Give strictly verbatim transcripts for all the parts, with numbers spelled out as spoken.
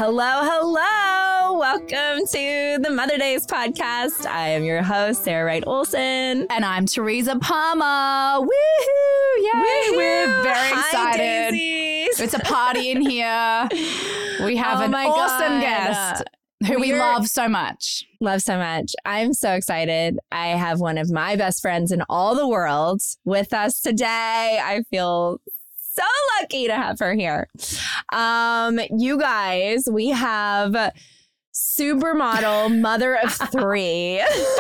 Hello, hello. Welcome to the Mother Days podcast. I am your host, Sarah Wright Olsen. And I'm Teresa Palmer. Woohoo! Yay! Woo-hoo. We're very Hi, excited. Daisies. It's a party in here. We have Oh an my awesome God. guest who we We're- love so much. Love so much. I'm so excited. I have one of my best friends in all the world with us today. I feel so lucky to have her here. Um, you guys, we have supermodel mother of three.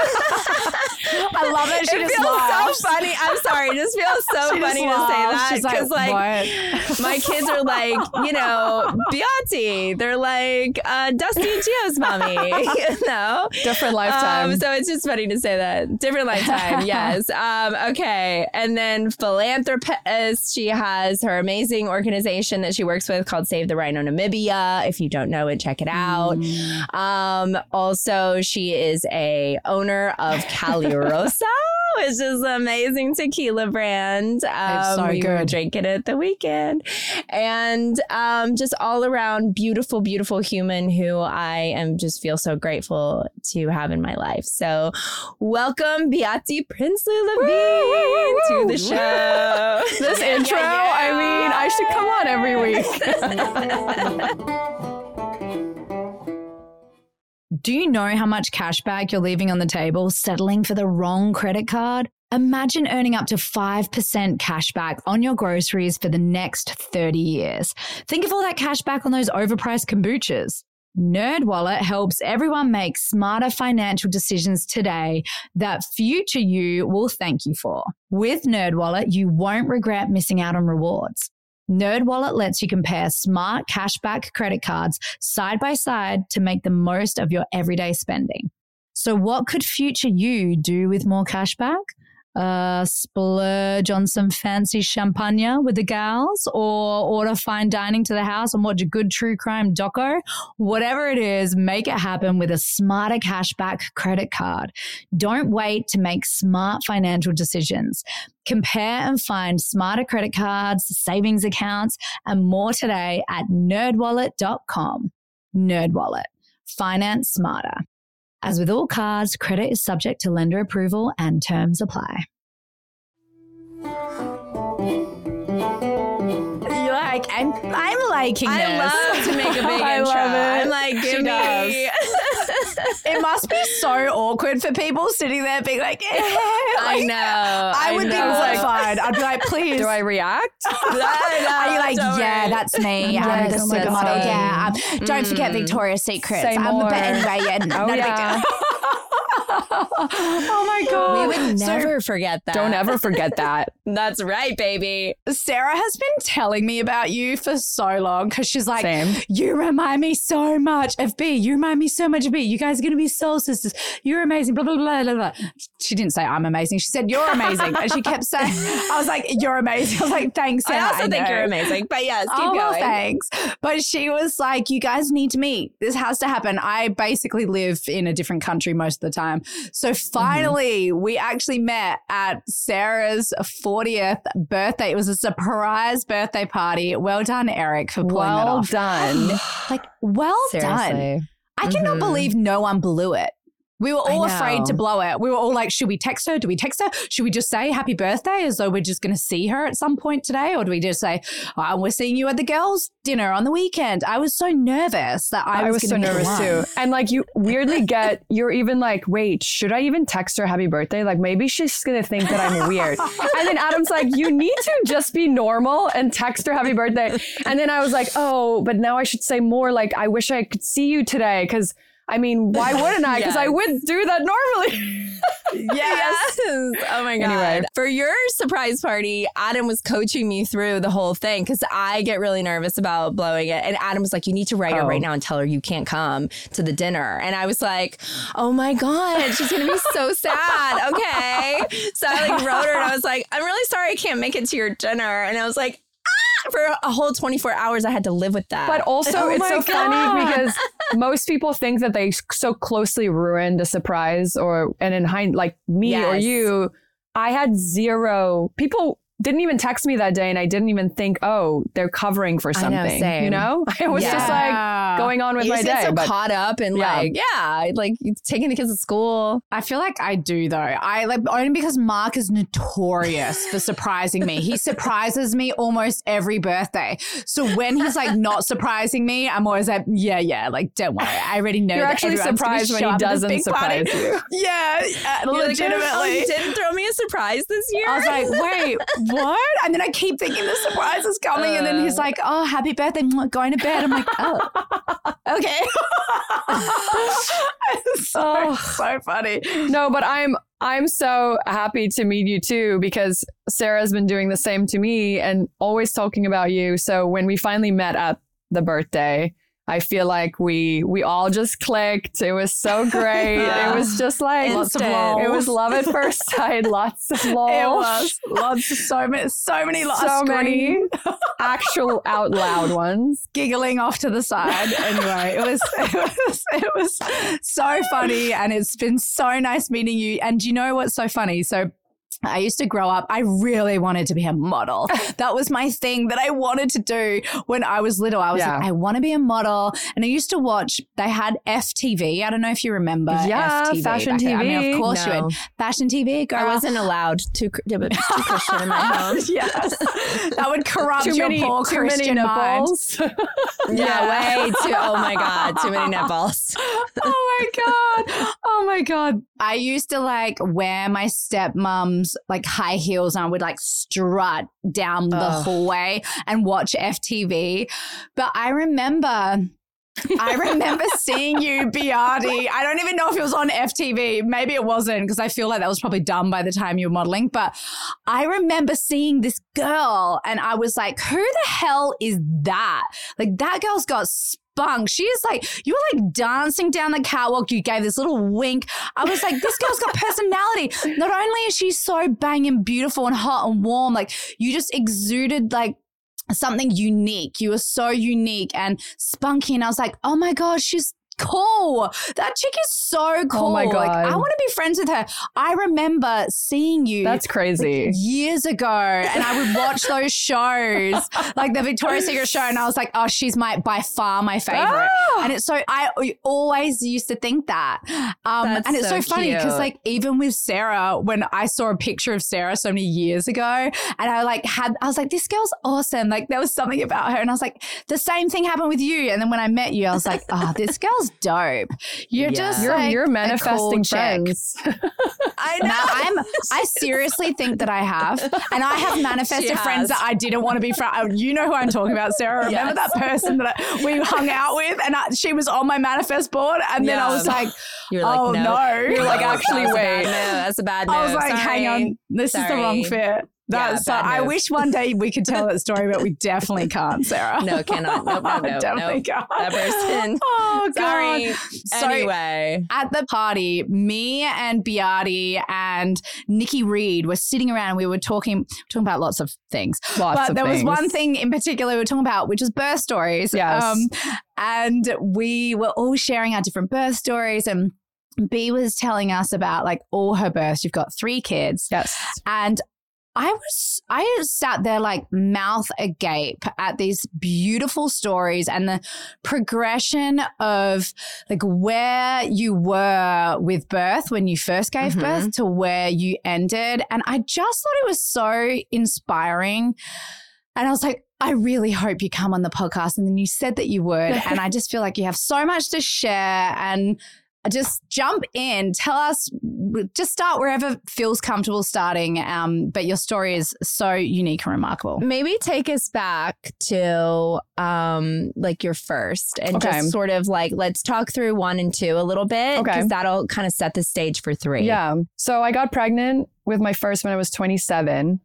I love it. She It just feels laughs. so funny. I'm sorry. It just feels so She funny just to say laughs. that. She's like, Because like, what? my kids are like, you know, Beyoncé. They're like uh, Dusty and Gio's mommy, you know? Different lifetime. Um, so it's just funny to say that. Different lifetime, yes. Um, okay. And then philanthropist. She has her amazing organization that she works with called Save the Rhino Namibia. If you don't know it, check it out. Mm. Um, also, she is a owner of Cali Rosa, which is an amazing tequila brand. Um, It's so we were good. drinking it at the weekend. And um, just all around beautiful, beautiful human who I am just feel so grateful to have in my life. So welcome, Beate Prinsloo Levine, to the show. This Yeah, intro, yeah, yeah. I mean, I should come on every week. Do you know how much cash back you're leaving on the table settling for the wrong credit card? Imagine earning up to five percent cash back on your groceries for the next thirty years. Think of all that cash back on those overpriced kombuchas. NerdWallet helps everyone make smarter financial decisions today that future you will thank you for. With NerdWallet, you won't regret missing out on rewards. NerdWallet lets you compare smart cashback credit cards side by side to make the most of your everyday spending. So what could future you do with more cashback? Uh, splurge on some fancy champagne with the gals, or order fine dining to the house and watch a good true crime doco? Whatever it is, make it happen with a smarter cashback credit card. Don't wait to make smart financial decisions. Compare and find smarter credit cards, savings accounts, and more today at nerd wallet dot com. NerdWallet. Finance smarter. As with all cards, credit is subject to lender approval and terms apply. You're like, I'm, I'm liking this. I love to make a big I intro. love it. I'm like, give She me. It must be so awkward for people sitting there being like, eh. I know. I would be know. mortified. I'd be like, please. Do I react? I know, Are you like, don't yeah, worry. that's me. I'm Yes, the oh my supermodel. God. Yeah. Um, don't forget Mm. Victoria's Secret. Say Um, more. but anyway, yeah, Oh, not a big yeah. deal. Oh my God. We would So- never forget that. Don't ever forget that. That's right, baby. Sarah has been telling me about you for so long because she's like, Same. you remind me so much of B. You remind me so much of B. You guys are going to be soul sisters. You're amazing. Blah, blah, blah, blah, blah. She didn't say I'm amazing. She said, you're amazing. And she kept saying, I was like, you're amazing. I was like, thanks, Sarah. I also think know." you're amazing. But yes, keep Oh, well, going. thanks. But she was like, you guys need to meet. This has to happen. I basically live in a different country most of the time. So finally, Mm-hmm. we actually met at Sarah's fortieth birthday. It was a surprise birthday party. Well done, Eric, for pulling that Well off. done. Like, well done. Seriously. I cannot Mhm. believe no one blew it. We were all I afraid to know. blow it. We were all like, should we text her? Do we text her? Should we just say happy birthday as though we're just going to see her at some point today? Or do we just say, oh, we're seeing you at the girls' dinner on the weekend? I was so nervous that I I was, was so gonna be the nervous one. too. And like you weirdly get, you're even like, wait, should I even text her happy birthday? Like maybe she's going to think that I'm weird. And then Adam's like, you need to just be normal and text her happy birthday. And then I was like, oh, but now I should say more like, I wish I could see you today. Because I mean, why wouldn't I? Because I Yes. would do that normally. Yes. Oh my God. Anyway. For your surprise party, Adam was coaching me through the whole thing because I get really nervous about blowing it. And Adam was like, you need to write her Oh. right now and tell her you can't come to the dinner. And I was like, oh my God, she's going to be so sad. Okay. So I like wrote her and I was like, I'm really sorry I can't make it to your dinner. And I was like, ah, for a whole twenty-four hours, I had to live with that. But also, Oh it's my so God. funny because most people think that they so closely ruined a surprise, or and in hind like me or Yes. you, I had zero people. didn't even text me that day, and I didn't even think, oh, they're covering for something. I know, same. You know, I was Yeah. just like going on with You my just day. get so but caught up and Yeah. like, yeah, like taking the kids to school. I feel like I do though. I like only because Mark is notorious for surprising me. He surprises me almost every birthday. So when he's like not surprising me, I'm always like, yeah, yeah, like don't worry. I already know. You're that actually everyone's gonna surprised when show he up at this doesn't big party. surprise you. Yeah, uh, You're like, legitimately. oh, you didn't throw me a surprise this year. I was like, wait, what? And then I keep thinking the surprise is coming. And then he's like, oh, happy birthday. Mwah, going to bed. I'm like, oh, okay. It's so, Oh. so funny. No, but I'm I'm so happy to meet you too, because Sarah's been doing the same to me and always talking about you. So when we finally met at the birthday, I feel like we we all just clicked. It was so great. It was just like Lots of it lols. was love at first sight. Lots of lols. It was lots of so many, so many, lots so of many scream, actual out loud ones. giggling off to the side. Anyway, it was, it was it was so funny, and it's been so nice meeting you. And you know what's so funny? So I used to grow up, I really wanted to be a model. That was my thing that I wanted to do when I was little. I was Yeah. like, I want to be a model. And I used to watch, they had F T V. I don't know if you remember Yeah, F T V. Fashion back then. I mean, T V. of course you No. would. Fashion T V, girl. I wasn't allowed to, to, to Christian in my home. Yes. That would corrupt Too your many, poor too Christian many mind. nipples. Yeah, way too. Oh my God, too many nipples. Oh my God. Oh my God. I used to like wear my stepmom's like high heels and I would like strut down the Ugh. hallway and watch F T V. But I remember I remember seeing you, Beardy. I don't even know if it was on F T V. Maybe it wasn't, because I feel like that was probably done by the time you were modeling. But I remember seeing this girl and I was like, who the hell is that? Like, that girl's got spunk. She is like, you were like dancing down the catwalk. You gave this little wink. I was like, this girl's got personality. Not only is she so banging beautiful and hot and warm, like you just exuded like something unique. You were so unique and spunky. And I was like, oh my God, she's cool. That chick is so cool. Oh my Like, God. I want to be friends with her. I remember seeing you That's crazy. years ago, and I would watch those shows, like the Victoria's Secret show, and I was like, oh, she's my by far my favorite. Ah! And it's so I always used to think that. Um, That's and it's so, so funny because cute. like even with Sarah, when I saw a picture of Sarah so many years ago, and I like had I was like, this girl's awesome. Like there was something about her, and I was like, the same thing happened with you. And then when I met you, I was like, oh, this girl's dope. You're Yeah. just You're like you're a cool manifesting chick. friends. I Now I'm. I seriously think that I have, and I have manifested She friends has. that I didn't want to be friends. You know who I'm talking about, Sarah. Remember Yes. that person that I, we hung out with, and I, she was on my manifest board, and then I Yeah. was like, You're like, oh no. no. You're like, actually, That's a bad wait. move. That's a bad move. I was like, hang Sorry. on, this is the wrong Sorry. fit. That's Yeah, so, bad I move. wish one day we could tell that story, but we definitely can't, Sarah. No, cannot. Nope, nope, nope, definitely nope. can't. That person. Oh, God. Sorry. So, Anyway. at the party, me and Beardy and Nikki Reed were sitting around and we were talking talking about lots of things. Lots but of there things. was one thing in particular we were talking about, which was birth stories. Yes. and we were all sharing our different birth stories, and B was telling us about like all her births. You've got three kids. Yes. And I was, I sat there like mouth agape at these beautiful stories and the progression of like where you were with birth when you first gave Mhm. birth to where you ended. And I just thought it was so inspiring. And I was like, I really hope you come on the podcast. And then you said that you would. And I just feel like you have so much to share, and just jump in, tell us, just start wherever feels comfortable starting. Um, but your story is so unique and remarkable. Maybe take us back to um like your first and Okay. just sort of like let's talk through one and two a little bit, Okay. because that'll kind of set the stage for three. Yeah. So I got pregnant with my first when I was twenty-seven,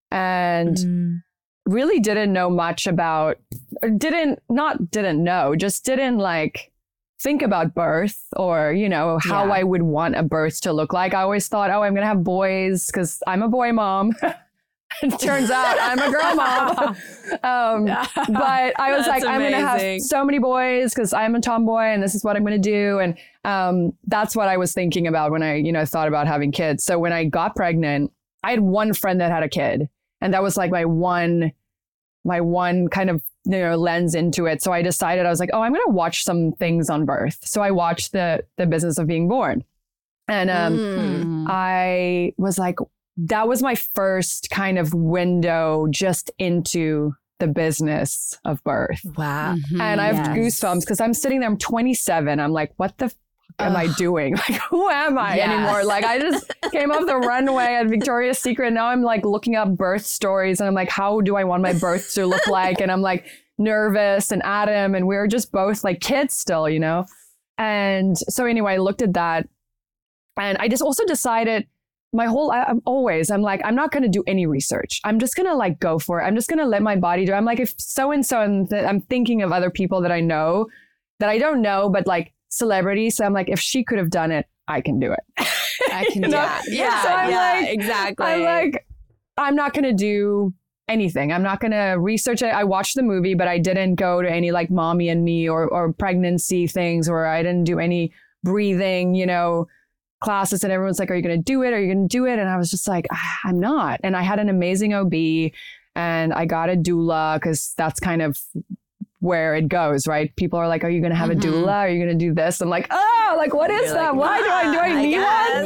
and Mm. really didn't know much about, or didn't, not didn't know, just didn't like think about birth or, you know, how Yeah. I would want a birth to look like. I always thought, oh, I'm going to have boys because I'm a boy mom. It turns out I'm a girl mom. um, but I was That's like, I'm going to have amazing. so many boys because I'm a tomboy and this is what I'm going to do. And um, that's what I was thinking about when I, you know, thought about having kids. So when I got pregnant, I had one friend that had a kid. And that was like my one, my one kind of, you know, lens into it. So I decided, I was like, oh, I'm going to watch some things on birth. So I watched the the Business of Being Born. And um, mm. I was like, that was my first kind of window just into the business of birth. Wow. Mm-hmm. And I have yes. goosebumps because I'm sitting there, I'm twenty-seven. I'm like, what the f- am Ugh. I doing? Like, who am I yes. anymore? Like, I just came off the runway at Victoria's Secret. Now I'm like looking up birth stories and I'm like, how do I want my birth to look like? And I'm like nervous, and Adam, and we were just both like kids still, you know? And so anyway, I looked at that and I just also decided my whole, I, I'm always, I'm like, I'm not going to do any research. I'm just going to like go for it. I'm just going to let my body do it. I'm like, if so-and-so, and th- I'm thinking of other people that I know that I don't know, but like celebrities. So I'm like, if she could have done it, I can do it. I can do it. Yeah. So I'm yeah, like, exactly. I'm like, I'm not going to do anything. I'm not going to research it. I watched the movie, but I didn't go to any like Mommy and Me or, or pregnancy things, or I didn't do any breathing, you know, classes. And everyone's like, are you going to do it? Are you going to do it? And I was just like, I'm not. And I had an amazing O B and I got a doula because that's kind of where it goes, right? People are like, are you going to have mm-hmm. a doula? Are you going to do this? I'm like, oh, like, what is You're that? Like, Why do I, do I need I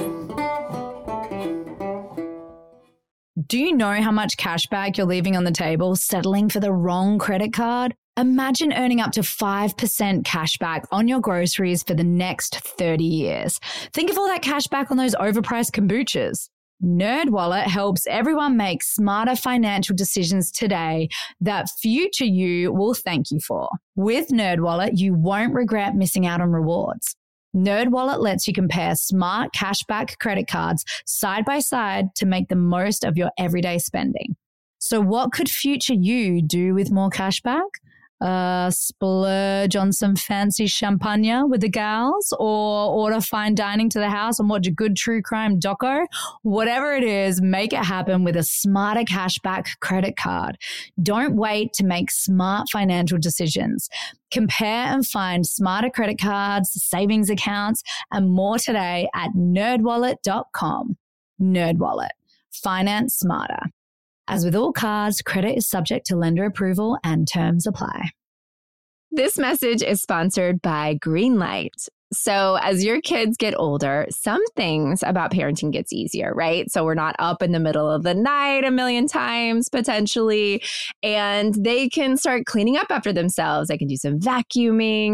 one? Do you know how much cash back you're leaving on the table settling for the wrong credit card? Imagine earning up to five percent cash back on your groceries for the next thirty years. Think of all that cash back on those overpriced kombuchas. NerdWallet helps everyone make smarter financial decisions today that future you will thank you for. With NerdWallet, you won't regret missing out on rewards. NerdWallet lets you compare smart cashback credit cards side by side to make the most of your everyday spending. So what could future you do with more cashback? Uh, splurge on some fancy champagne with the gals, or order fine dining to the house and watch a good true crime doco. Whatever it is, make it happen with a smarter cashback credit card. Don't wait to make smart financial decisions. Compare and find smarter credit cards, savings accounts, and more today at nerd wallet dot com. NerdWallet. Finance smarter. As with all cards, credit is subject to lender approval and terms apply. This message is sponsored by Greenlight. So as your kids get older, some things about parenting gets easier, right? So we're not up in the middle of the night a million times potentially, and they can start cleaning up after themselves. They can do some vacuuming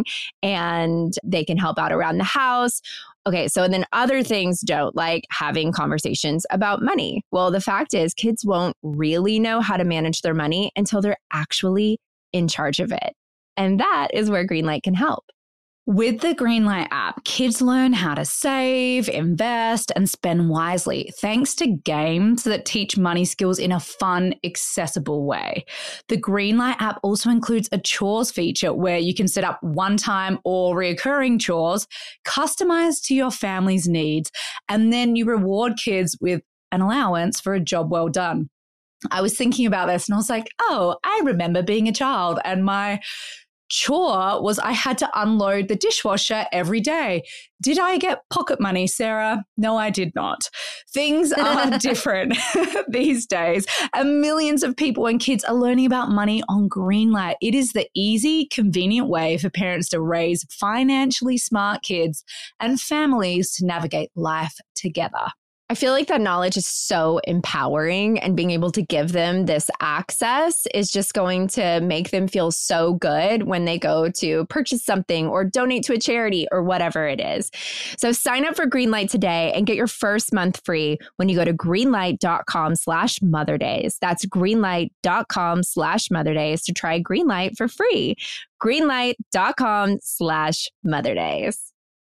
and they can help out around the house. Okay, so and then other things don't, like having conversations about money. Well, the fact is kids won't really know how to manage their money until they're actually in charge of it. And that is where Greenlight can help. With the Greenlight app, kids learn how to save, invest, and spend wisely, thanks to games that teach money skills in a fun, accessible way. The Greenlight app also includes a chores feature where you can set up one-time or recurring chores customized to your family's needs, and then you reward kids with an allowance for a job well done. I was thinking about this and I was like, oh, I remember being a child and my chore was I had to unload the dishwasher every day. Did I get pocket money, Sarah? No, I did not. Things are different these days, and millions of people and kids are learning about money on Greenlight. It is the easy, convenient way for parents to raise financially smart kids and families to navigate life together. I feel like that knowledge is so empowering, and being able to give them this access is just going to make them feel so good when they go to purchase something or donate to a charity or whatever it is. So sign up for Greenlight today and get your first month free when you go to greenlight.com slash Mother Days. That's greenlight.com slash Mother Days to try Greenlight for free. Greenlight.com slash Mother Days.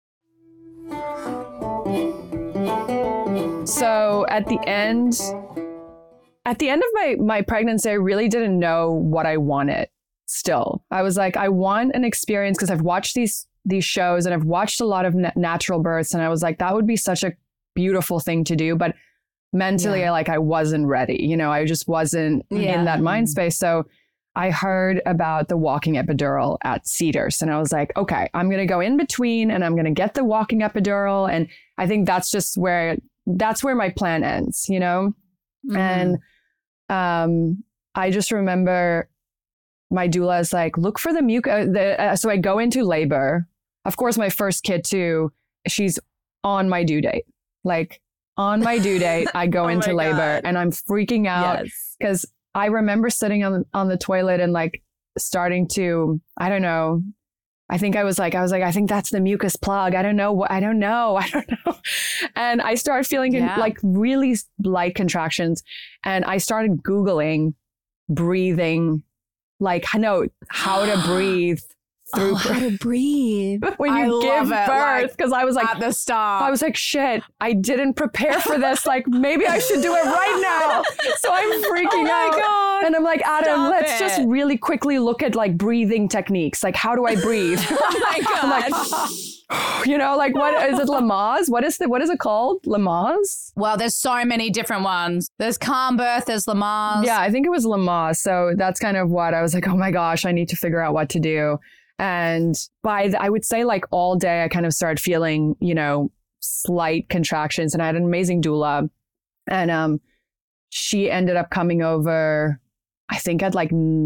So at the end, at the end of my, my pregnancy, I really didn't know what I wanted still. I was like, I want an experience because I've watched these these shows and I've watched a lot of na- natural births. And I was like, that would be such a beautiful thing to do. But mentally, yeah. I like I wasn't ready. You know, I just wasn't yeah. in that mind space. So I heard about the walking epidural at Cedars. And I was like, okay, I'm going to go in between and I'm going to get the walking epidural. And I think that's just where... that's where my plan ends, you know? Mm-hmm. And um, I just remember my doula is like, look for the mucus. The, uh, so I go into labor. Of course, my first kid too, she's on my due date. Like on my due date, I go Oh into my labor God. and I'm freaking out because Yes. I remember sitting on, on the toilet and like starting to, I don't know. I think I was like, I was like, I think that's the mucus plug. I don't know what, I don't know. I don't know. And I started feeling Yeah. like really light contractions. And I started Googling breathing, like, no, how to breathe through Oh, how to breathe. when I you give love it, birth. like, Cause I was like, At the start. I was like, shit, I didn't prepare for this. Like, maybe I should do it right now. So I'm freaking Oh my out. God. And I'm like, Adam, Stop let's it. just really quickly look at like breathing techniques. Like, how do I breathe? Oh my I'm God. like, you know, like what is it? Lamaze? What is the, what is it called? Lamaze? Well, there's so many different ones. There's calm birth, there's Lamaze. Yeah, I think it was Lamaze. So that's kind of what I was like, oh my gosh, I need to figure out what to do. And by the, I would say like all day, I kind of started feeling, you know, slight contractions, and I had an amazing doula, and um, she ended up coming over, I think at like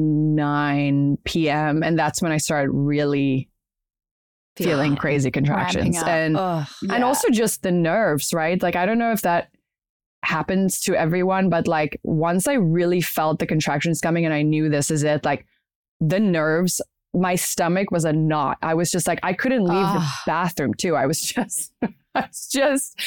nine p.m. And that's when I started really feeling Yeah. crazy contractions. Ramping up. And Ugh. and also just the nerves, right? Like, I don't know if that happens to everyone, but like once I really felt the contractions coming and I knew this is it, like the nerves, my stomach was a knot. I was just like, I couldn't leave the Ah. bathroom too. I was just, I was just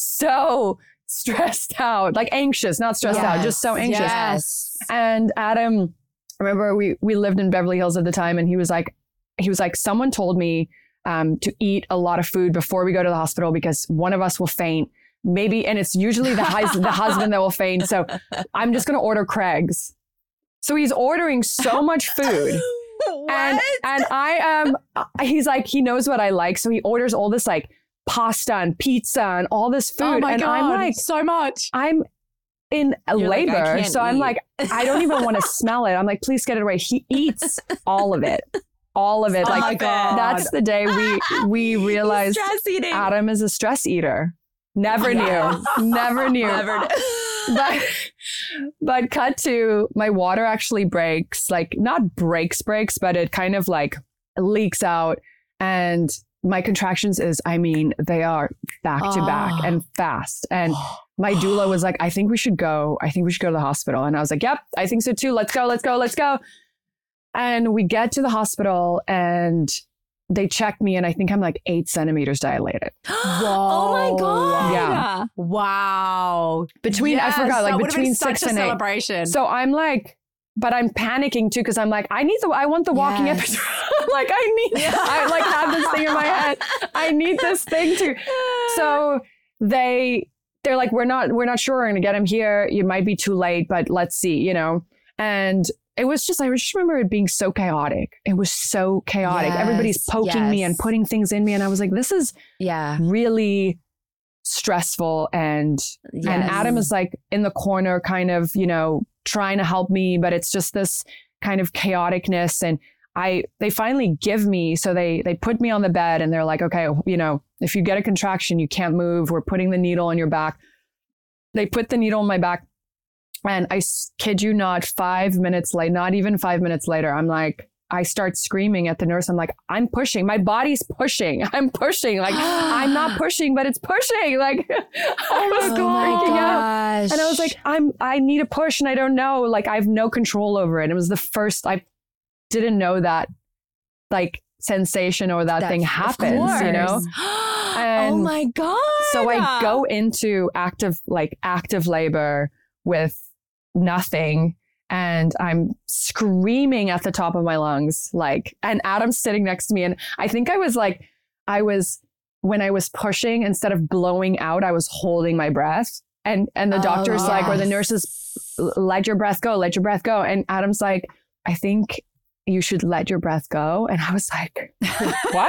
so stressed out, like anxious, not stressed out, just so anxious. Yes. And Adam, I remember we we lived in Beverly Hills at the time, and he was like, he was like, someone told me um, to eat a lot of food before we go to the hospital because one of us will faint. Maybe, and it's usually the hus- the husband that will faint. So I'm just gonna order Craig's. So he's ordering so much food. And and I am, he's like, he knows what I like. So he orders all this like pasta and pizza and all this food. Oh my and God. I'm like, so much. I'm in a You're like, I labor. can't so I'm eat. like, I don't even want to smell it. I'm like, please get it away. He eats all of it. All of it. Oh like my God. that's the day we we realized stress eating. Adam is a stress eater. Never Yes. knew. Never knew. Never knew. But but cut to my water actually breaks, like not breaks breaks, but it kind of like leaks out, and my contractions is, I mean, they are back to back Oh. and fast. And my doula was like, I think we should go. I think we should go to the hospital. And I was like, yep, I think so too. Let's go, let's go, let's go. And we get to the hospital and they check me, and I think I'm like eight centimeters dilated. Oh my God. Yeah. Wow. Between, I Yes, forgot, that like would've been between such six a and eight. celebration. So I'm like, but I'm panicking too, because I'm like, I need the, I want the walking Yes. episode. Like I need, I like have this thing in my head. I need this thing to. So they, they're like, we're not, we're not sure we're gonna get him here. You might be too late, but let's see, you know. And it was just, I just remember it being so chaotic. It was so chaotic. Yes, Everybody's poking me yes. and putting things in me, and I was like, this is Yeah. really stressful. And and Yes. Adam is like in the corner, kind of, you know, trying to help me, but it's just this kind of chaoticness. And I, they finally give me, so they, they put me on the bed, and they're like, okay, you know, if you get a contraction, you can't move. We're putting the needle on your back. They put the needle on my back, and I s- kid you not, five minutes late, not even five minutes later, I'm like, I start screaming at the nurse. I'm like, I'm pushing. My body's pushing. I'm pushing. Like, I'm not pushing, but it's pushing. Like, I was Oh my freaking out. gosh. And I was like, I'm, I need a push, and I don't know. Like, I have no control over it. It was the first, I didn't know that, like, sensation or that, That- thing of happens, you know? course. Oh And my God. So I go into active, like, active labor with nothing. And I'm screaming at the top of my lungs, like, and Adam's sitting next to me. And I think I was like, I was, when I was pushing, instead of blowing out, I was holding my breath. And, and the Oh, doctor's like, or the yes. nurses, let your breath go, let your breath go. And Adam's like, I think you should let your breath go. And I was like, what?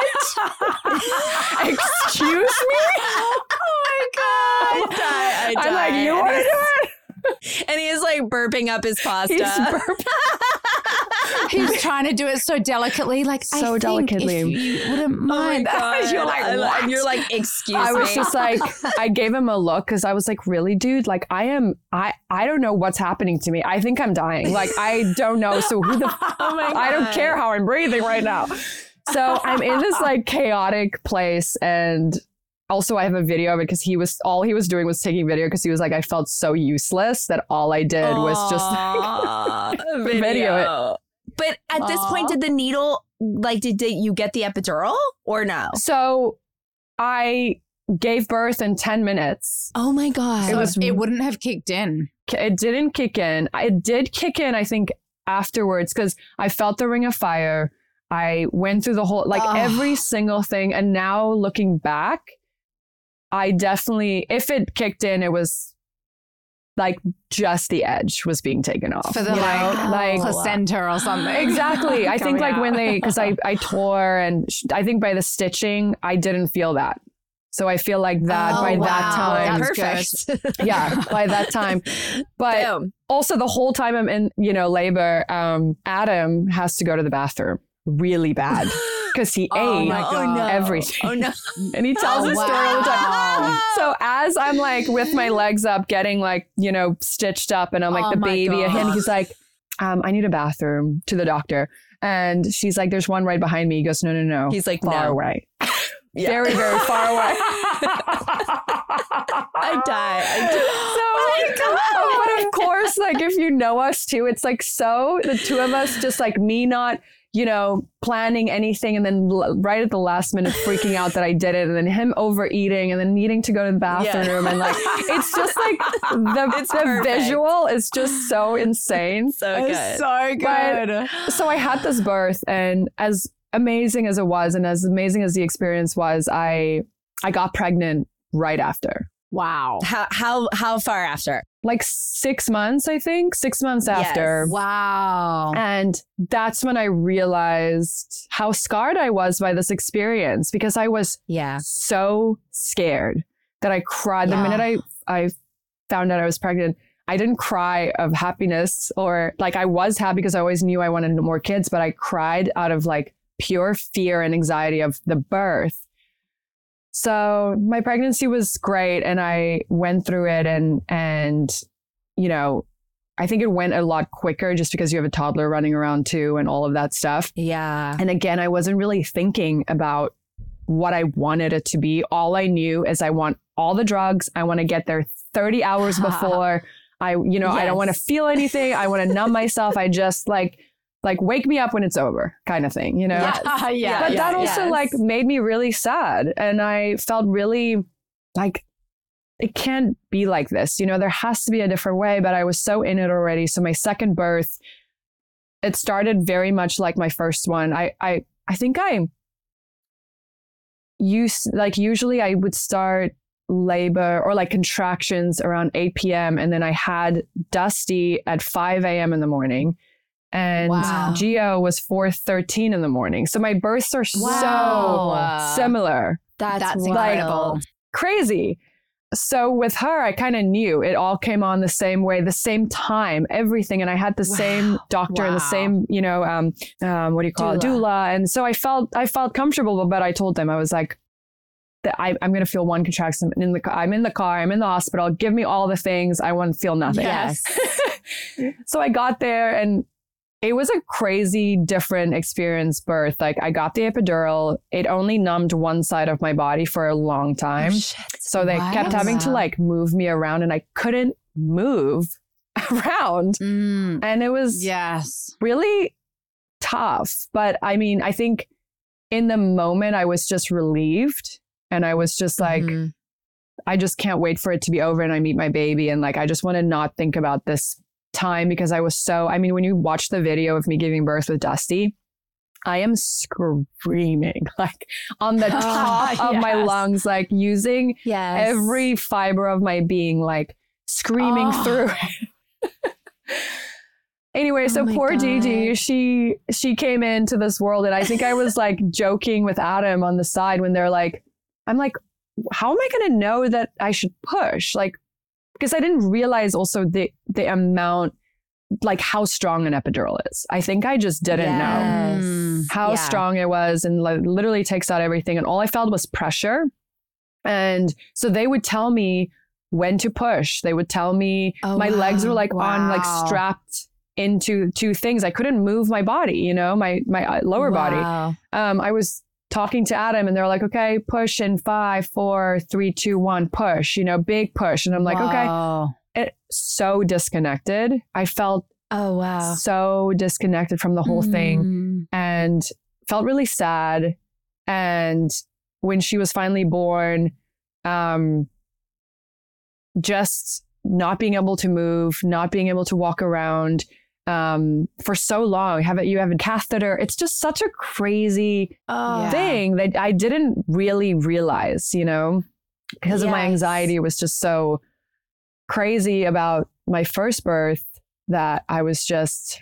Excuse me? Oh my God. I die. I die. I'm like, you want to do it? And he is like burping up his pasta. He's burping. He's trying to do it so delicately, like So I think delicately. if you wouldn't mind. You're like, and you're like, excuse I me. was just like, I gave him a look because I was like, really, dude? Like, I am, I, I don't know what's happening to me. I think I'm dying. Like, I don't know. So who the, oh my God. I don't care how I'm breathing right now. So I'm in this like chaotic place, and also I have a video of it because he was, all he was doing was taking video because he was like, I felt so useless that all I did was just like, video. video it. But at this Aw. point, did the needle, like, did, did you get the epidural or no? So I gave birth in ten minutes. Oh my God. It So was- it wouldn't have kicked in. It didn't kick in. It did kick in, I think, afterwards because I felt the ring of fire. I went through the whole, like Ugh. every single thing. And now looking back, I definitely, if it kicked in, it was like just the edge was being taken off. For the you like, know? like placenta or something. exactly. I think Coming like when out. they, because I, I tore and sh- I think by the stitching, I didn't feel that. So I feel like that Oh, by wow. that time, That's Perfect. yeah, by that time. But Boom. also the whole time I'm in, you know, labor, um, Adam has to go to the bathroom really bad because he Oh ate my God. Oh no. everything. Oh no. And he tells Oh, the story all the time. wow. So as I'm like with my legs up, getting like, you know, stitched up, and I'm like Oh the my baby, and God. he's like, um, I need a bathroom, to the doctor. And she's like, there's one right behind me. He goes, no, no, no. He's like, far no. away. Yeah. Very, very far away. I die. I die. So, but of course, like if you know us too, it's like so the two of us just like me not, you know, planning anything, and then l- right at the last minute freaking out that I did it, and then him overeating, and then needing to go to the bathroom, Yeah. and like it's just like the, It's the perfect. visual is just so insane. So good. so good. So I had this birth, and as amazing as it was, and as amazing as the experience was, I I got pregnant right after. Wow. How how how far after? Like six months, I think. Six months Yes. after. Wow. And that's when I realized how scarred I was by this experience, because I was Yeah. so scared that I cried. Yeah. The minute I, I found out I was pregnant, I didn't cry of happiness, or like I was happy because I always knew I wanted more kids, but I cried out of like pure fear and anxiety of the birth. So my pregnancy was great, and I went through it, and, and, you know, I think it went a lot quicker just because you have a toddler running around too and all of that stuff. Yeah. And again, I wasn't really thinking about what I wanted it to be. All I knew is I want all the drugs. I want to get there thirty hours before I, you know, I don't want to Yes. feel anything. I want to numb myself. I just like, like wake me up when it's over kind of thing, you know? Yes. yeah. But yeah, that also yes. like made me really sad. And I felt really like, it can't be like this. You know, there has to be a different way, but I was so in it already. So my second birth, it started very much like my first one. I, I, I think I used, like usually I would start labor or like contractions around eight p.m. And then I had Dusty at five a.m. in the morning. And Wow. Gio was four thirteen in the morning. So my births are Wow. so similar. That's, That's wild. incredible. Crazy. So with her, I kind of knew it all came on the same way, the same time, everything. And I had the same doctor and the Wow. same, you know, um, um, what do you call it? Doula. Doula. And so I felt, I felt comfortable, but I told them, I was like, that I, I'm going to feel one contraction in the car. I'm in the car. I'm in the hospital. Give me all the things. I want to feel nothing. Yes. So I got there, and it was a crazy different experience birth. Like I got the epidural. It only numbed one side of my body for a long time. Oh, shit. So they What? kept having to Wow. like move me around, and I couldn't move around. Mm, And it was yes. really tough. But I mean, I think in the moment I was just relieved, and I was just like, Mhm. I just can't wait for it to be over and I meet my baby. And like, I just want to not think about this time, because I was so, I mean, when you watch the video of me giving birth with Dusty, I am screaming like on the top of my yes. lungs, like using Yes. every fiber of my being, like screaming Oh. through it. Anyway, so Oh my poor Gigi, God. she she came into this world, and I think I was like joking with Adam on the side when they're like, I'm like, how am I going to know that I should push? Like, because I didn't realize also the the amount like how strong an epidural is. I think I just didn't Yes. know how Yeah. strong it was, and like literally takes out everything. And all I felt was pressure. And so they would tell me when to push. They would tell me Oh, my legs were wow. like on like Wow. strapped into two things. I couldn't move my body, you know, my my lower body. Wow. Um, I was talking to Adam and they're like, okay, push in five, four, three, two, one, push, you know, big push. And I'm like, okay, Wow. it so disconnected. I felt Oh, wow. so disconnected from the whole thing Mm. and felt really sad. And when she was finally born, um, just not being able to move, not being able to walk around um, for so long. Have it, you have a catheter. It's just such a crazy Oh. Yeah. thing that I didn't really realize, you know, because of my Yes. anxiety. It was just so crazy about my first birth that I was just,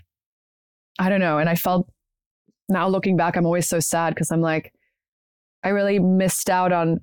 I don't know. And I felt, now looking back, I'm always so sad because I'm like, I really missed out on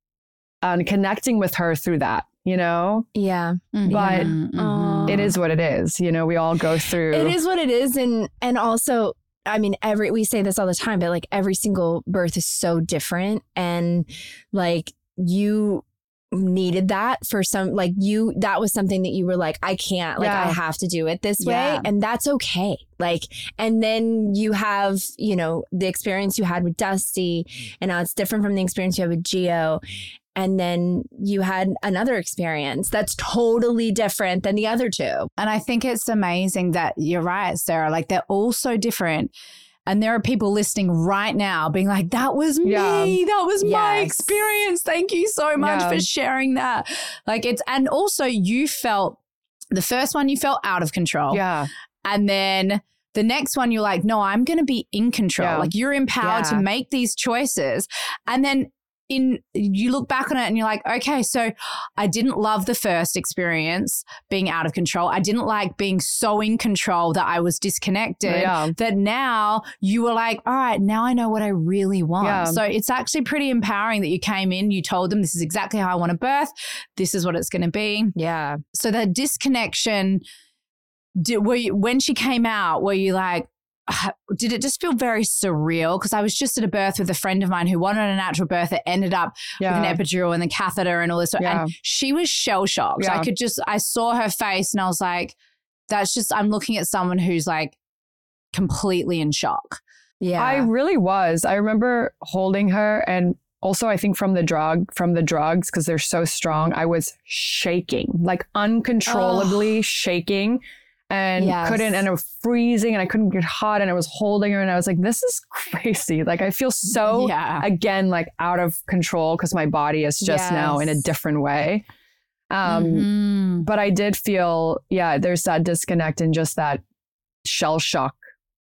on connecting with her through that, you know? Yeah. But Mhm. It is what it is. You know, we all go through. It is what it is. And and also, I mean, every we say this all the time, but like every single birth is so different. And like you needed that for some, like you, that was something that you were like, I can't, like Yeah. I have to do it this Yeah. way. And that's okay. Like, and then you have, you know, the experience you had with Dusty, and now it's different from the experience you had with Gio. And then you had another experience that's totally different than the other two. And I think it's amazing that you're right, Sarah. Like they're all so different. And there are people listening right now being like, that was me. Yeah. That was my Yes. experience. Thank you so much Yeah. for sharing that. Like it's, and also you felt, the first one you felt out of control. yeah. And then the next one you're like, no, I'm going to be in control. Yeah. Like you're empowered Yeah. to make these choices. And then in you look back on it and you're like, okay, so I didn't love the first experience being out of control. I didn't like being so in control that I was disconnected. Yeah. That now you were like, all right, now I know what I really want. Yeah. So it's actually pretty empowering that you came in, you told them this is exactly how I want to birth. This is what it's going to be. Yeah. So the disconnection, did, were you, when she came out, were you like, uh, did it just feel very surreal? Because I was just at a birth with a friend of mine who wanted a natural birth that ended up Yeah. with an epidural and the catheter and all this. Yeah. And she was shell shocked. Yeah. I could just, I saw her face and I was like, that's just, I'm looking at someone who's like completely in shock. Yeah. I really was. I remember holding her, and also I think from the drug, from the drugs, because they're so strong, I was shaking, like uncontrollably shaking, and Yes. couldn't, and I was freezing, and I couldn't get hot, and I was holding her, and I was like, this is crazy. Like I feel so Yeah. again like out of control because my body is just now in a Yes. different way. Um, Mhm. But I did feel, yeah, there's that disconnect and just that shell shockness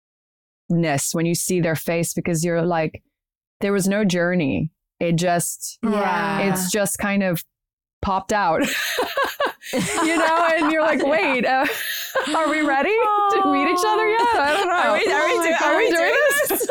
when you see their face, because you're like, there was no journey. It just, Yeah. it's just kind of popped out, you know, and you're like, wait, uh, are we ready to meet each other yet? I don't know. Are we, are we, Oh my do, God, are we doing doing this? this?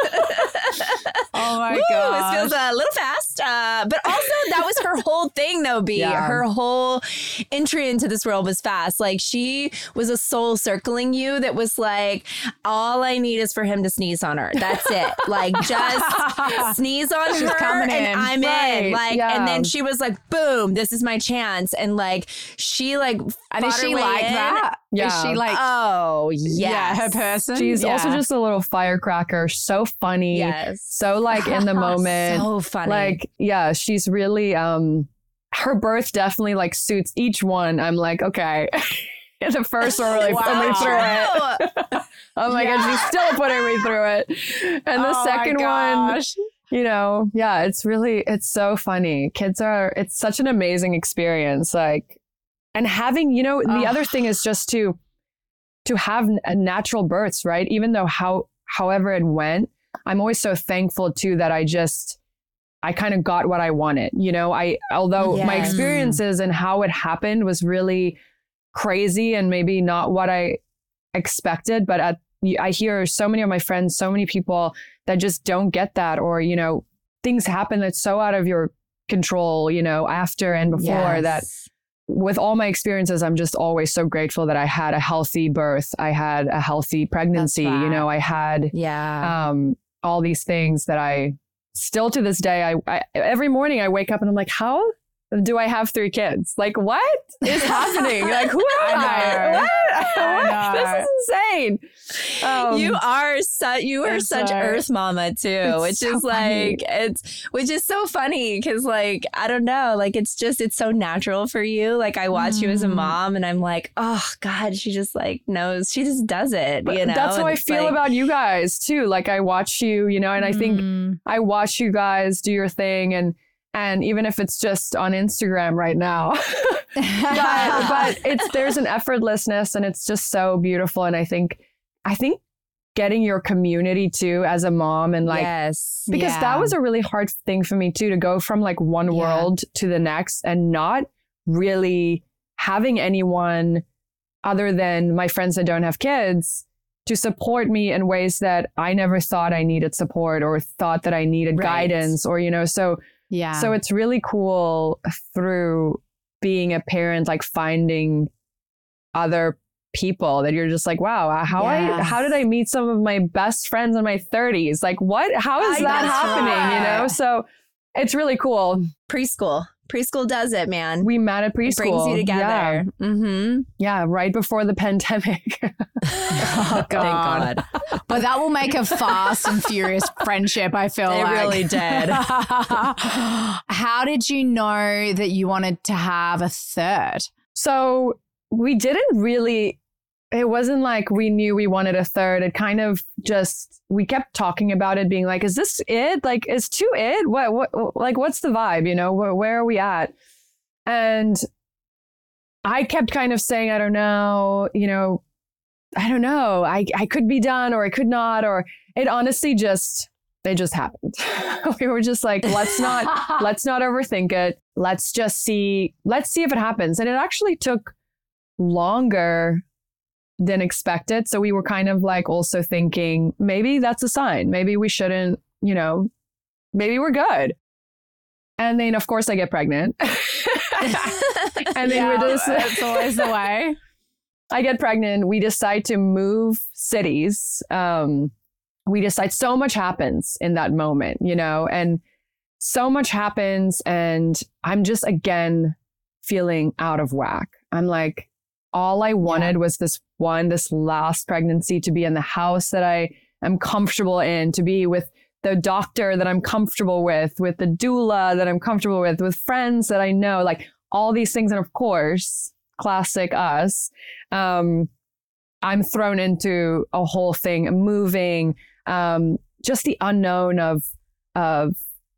Oh my Woo, gosh. This feels a little fast. Uh, but also, that was her whole thing, though, B. Yeah. Her whole entry into this world was fast. Like, she was a soul circling you that was like, all I need is for him to sneeze on her. That's it. Like, just sneeze on She's her coming and in. I'm in. Right. Like, Yeah. and then she was like, boom, this is my chance. And like, she like, And is fought her she way like in. that? Is Yeah. she like, Oh, yes. yeah, her person? She's Yeah. also just a little firecracker, so funny, Yes. so like in the moment. So funny. Like, yeah, she's really, um, her birth definitely like suits each one. I'm like, okay. The first one really put me through it. Oh my God, she's still putting me through it. And the Oh my second one, gosh. you know, yeah, it's really, it's so funny. Kids are, it's such an amazing experience. Like, and having, you know, the Oh. other thing is just to, to have n- natural births, right? Even though how, however it went, I'm always so thankful too that I just, I kind of got what I wanted. You know, I, although my Yes. experiences and how it happened was really crazy and maybe not what I expected, but at, I hear so many of my friends, so many people that just don't get that, or, you know, things happen that's so out of your control, you know, after and before Yes. that with all my experiences, I'm just always so grateful that I had a healthy birth. I had a healthy pregnancy. That's right. You know, I had Yeah. um, all these things that I still to this day, I, I every morning I wake up and I'm like, how do I have three kids? Like, what is happening? Like, who am I? I know. What? I What? This is insane. Um, you are such you are it's such all right. Earth Mama too, It's which so is funny. like it's which is so funny because like I don't know, like it's just it's so natural for you. Like I watch you as a Mm. mom, and I'm like, oh God, she just like knows, she just does it. But You know, that's how And I it's feel like- about you guys too. Like I watch you, you know, and I think Mm. I watch you guys do your thing, and and even if it's just on Instagram right now, but, but it's there's an effortlessness, and it's just so beautiful. And I think I think getting your community too as a mom, and like yes, because Yeah. that was a really hard thing for me too, to go from like one Yeah. world to the next and not really having anyone other than my friends that don't have kids to support me in ways that I never thought I needed support or thought that I needed Right. guidance, or, you know, so, Yeah. so it's really cool through being a parent, like finding other people that you're just like, wow, how I, Yes. how did I meet some of my best friends in my thirties? Like what, how is I- that that's happening? You know? right. So it's really cool. preschool. Preschool does it, man. We met at preschool. It brings you together. Yeah, Mm-hmm. yeah, right before the pandemic. Oh, God. Thank God. But that will make a fast and furious friendship, I feel It like. really did. How did you know that you wanted to have a third? So we didn't really, it wasn't like we knew we wanted a third. It kind of just, we kept talking about it, being like, is this it? Like, is two it? What, what, like, what's the vibe? You know, where, where are we at? And I kept kind of saying, I don't know, you know, I don't know. I, I could be done or I could not, or it honestly just, they just happened. We were just like, let's not, let's not overthink it. Let's just see, let's see if it happens. And it actually took longer than expected. So we were kind of like also thinking, maybe that's a sign. Maybe we shouldn't, you know, maybe we're good. And then of course I get pregnant. And then Yeah, we just, it's always the way. I get pregnant. We decide to move cities. Um, we decide so much happens in that moment, you know, and so much happens. And I'm just, again, feeling out of whack. I'm like, all I wanted Yeah. was this one, this last pregnancy, to be in the house that I am comfortable in, to be with the doctor that I'm comfortable with, with the doula that I'm comfortable with, with friends that I know, like all these things. And of course, classic us, um, I'm thrown into a whole thing, moving, um, just the unknown of, of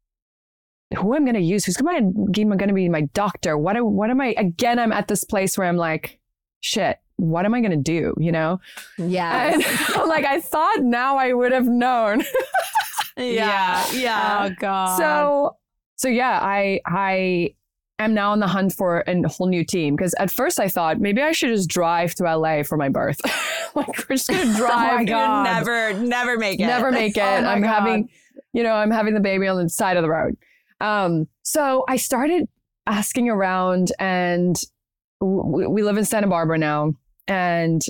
who I'm going to use, who's going to be my doctor. What, what am I, again, I'm at this place where I'm like, shit, what am I going to do? You know? Yeah. And I'm like, I thought now I would have known. Yeah. Yeah. Oh, God. So, so yeah, I, I am now on the hunt for a whole new team. Cause at first I thought maybe I should just drive to L A for my birth. Like we're just going to drive. You never, never make it. Never make it. Oh my I'm God. having, you know, I'm having the baby on the side of the road. Um, so I started asking around, and w- we live in Santa Barbara now. And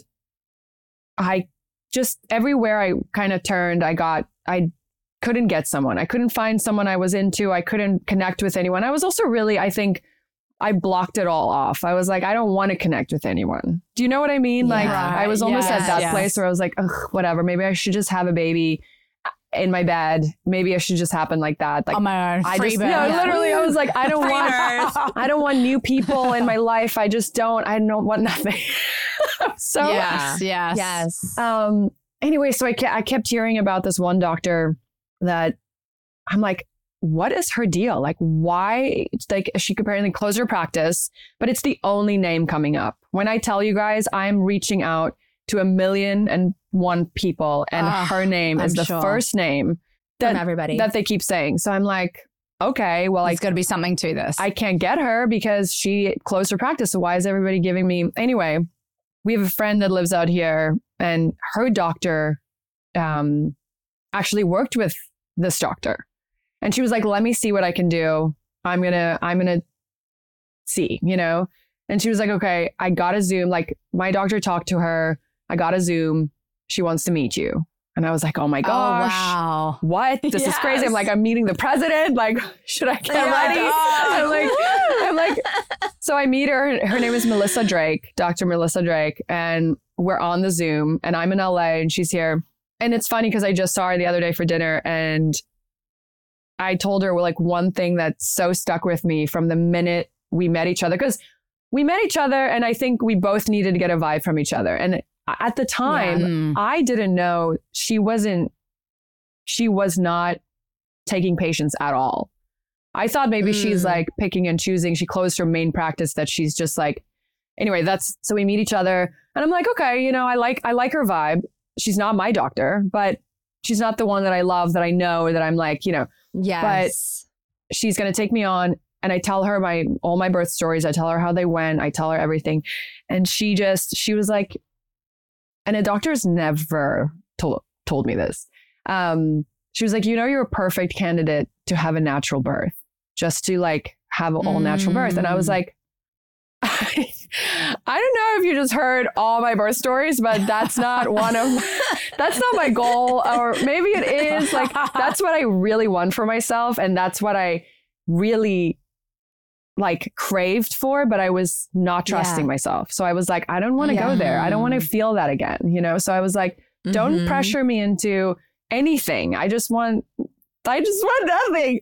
I just, everywhere I kind of turned, I got, I couldn't get someone. I couldn't find someone I was into. I couldn't connect with anyone. I was also really, I think I blocked it all off. I was like, I don't want to connect with anyone. Do you know what I mean? Yeah. Like I was almost Yes, at that yes. place where I was like, ugh, whatever. Maybe I should just have a baby in my bed. Maybe I should just happen like that. Like on my own. I Free just, birth. no, literally, I was like, I don't Free want, birth. I don't want new people in my life. I just don't, I don't want nothing. So, Yes, yes. Yes. um, anyway, so I, ke- I kept hearing about this one doctor that I'm like, what is her deal? Like, why? It's like she could apparently close her practice, but it's the only name coming up. When I tell you guys, I'm reaching out to a million and one people, and Ah, her name is I'm the sure. first name From that, everybody. that they keep saying. So I'm like, okay, well, I There's got to be something to this. I can't get her because she closed her practice. So why is everybody giving me? Anyway, we have a friend that lives out here, and her doctor um, actually worked with this doctor. And she was like, let me see what I can do. I'm going to, I'm going to see, you know? And she was like, okay, I got a Zoom. Like my doctor talked to her. I got a Zoom. She wants to meet you. And I was like, oh my gosh, oh, wow. what? This yes. is crazy. I'm like, I'm meeting the president. Like, should I get oh ready? I'm like, I'm like, so I meet her. Her name is Melissa Drake, Doctor Melissa Drake. And we're on the Zoom and I'm in L A and she's here. And it's funny because I just saw her the other day for dinner and I told her like one thing that so stuck with me from the minute we met each other. Because we met each other and I think we both needed to get a vibe from each other. And at the time, yeah. I didn't know she wasn't, she was not taking patients at all. I thought maybe mm. she's like picking and choosing. She closed her main practice that she's just like, anyway, that's, so we meet each other and I'm like, okay, you know, I like, I like her vibe. She's not my doctor, but she's not the one that I love, that I know, that I'm like, you know, yes. But she's going to take me on. And I tell her my, all my birth stories. I tell her how they went. I tell her everything. And she just, she was like, and a doctor's never told, told me this. Um, she was like, you know, you're a perfect candidate to have a natural birth, just to like have an all mm. natural birth. And I was like, I, I don't know if you just heard all my birth stories, but that's not one of, that's not my goal. Or maybe it is. Like, that's what I really want for myself. And that's what I really like craved for, but I was not trusting yeah. myself. So I was like, I don't want to yeah. go there. I don't want to feel that again, you know? So I was like, don't mm-hmm. pressure me into anything. I just want, I just want nothing.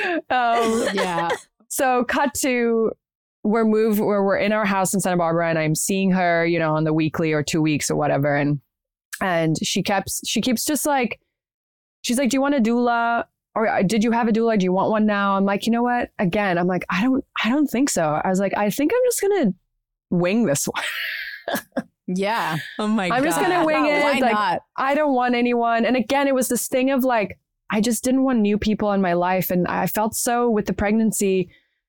Um, yeah. So cut to, we're moved, where we're in our house in Santa Barbara and I'm seeing her, you know, on the weekly or two weeks or whatever. And, and she keeps, she keeps just like, she's like, do you want a doula? Or did you have a doula? Do you want one now? I'm like, you know what? Again, I'm like, I don't, I don't think so. I was like, I think I'm just going to wing this one. Yeah. Oh my God. I'm just going to wing it. Why like, not? I don't want anyone. And again, it was this thing of like, I just didn't want new people in my life. And I felt so with the pregnancy,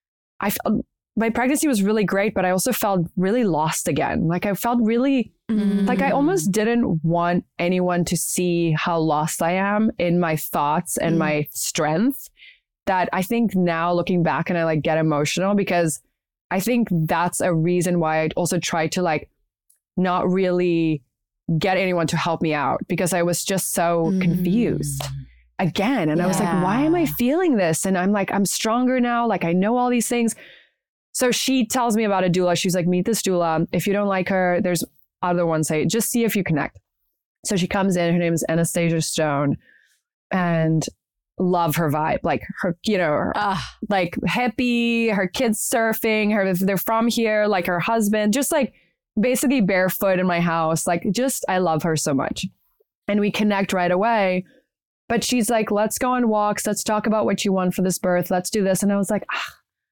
I felt my pregnancy was really great, but I also felt really lost again. Like I felt really mm. like I almost didn't want anyone to see how lost I am in my thoughts and mm. my strength. That I think now looking back and I like get emotional because I think that's a reason why I also tried to like not really get anyone to help me out because I was just so mm. confused again. And yeah. I was like, why am I feeling this? And I'm like, I'm stronger now. Like I know all these things. So she tells me about a doula. She's like, meet this doula. If you don't like her, there's other ones. Say, just see if you connect. So she comes in. Her name is Anastasia Stone, and love her vibe. Like her, you know, her, uh, like hippie. Her kids surfing. Her, they're from here. Like her husband, just like basically barefoot in my house. Like just, I love her so much, and we connect right away. But she's like, let's go on walks. Let's talk about what you want for this birth. Let's do this. And I was like, ah.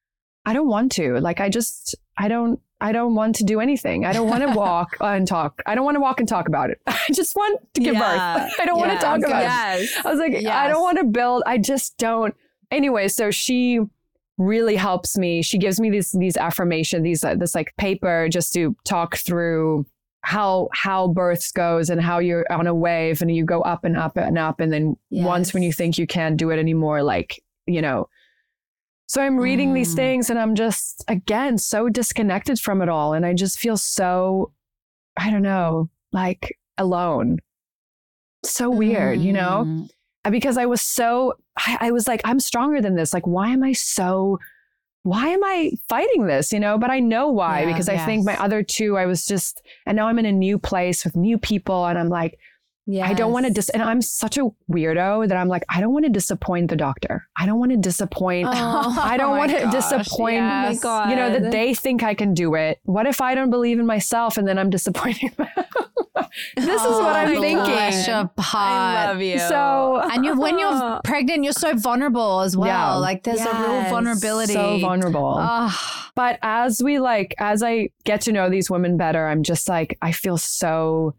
I don't want to. Like, I just, I don't, I don't want to do anything. I don't want to walk and talk. I don't want to walk and talk about it. I just want to give yeah. birth. I don't yeah. want to talk about yes. it. I was like, yes. I don't want to build. I just don't. Anyway, so she really helps me. She gives me these, these affirmation, these, uh, this like paper just to talk through how, how births goes and how you're on a wave and you go up and up and up. And then yes. once when you think you can't do it anymore, like, you know, so I'm reading mm. these things and I'm just, again, so disconnected from it all. And I just feel so, I don't know, like alone. So weird, mm. you know, because I was so, I, I was like, I'm stronger than this. Like, why am I so, why am I fighting this? You know, but I know why, yeah, because I yes. think my other two, I was just, and now I'm in a new place with new people. And I'm like, yes. I don't want to dis, and I'm such a weirdo that I'm like, I don't want to disappoint the doctor. I don't want to disappoint. Oh, I don't want to disappoint, yes. you know, that they think I can do it. What if I don't believe in myself and then I'm disappointing them? This oh, is what I'm thinking. Gosh, I love you. So, and you, when you're pregnant, you're so vulnerable as well. Yeah. Like there's yes. a real vulnerability. So vulnerable. Oh. But as we like, as I get to know these women better, I'm just like, I feel so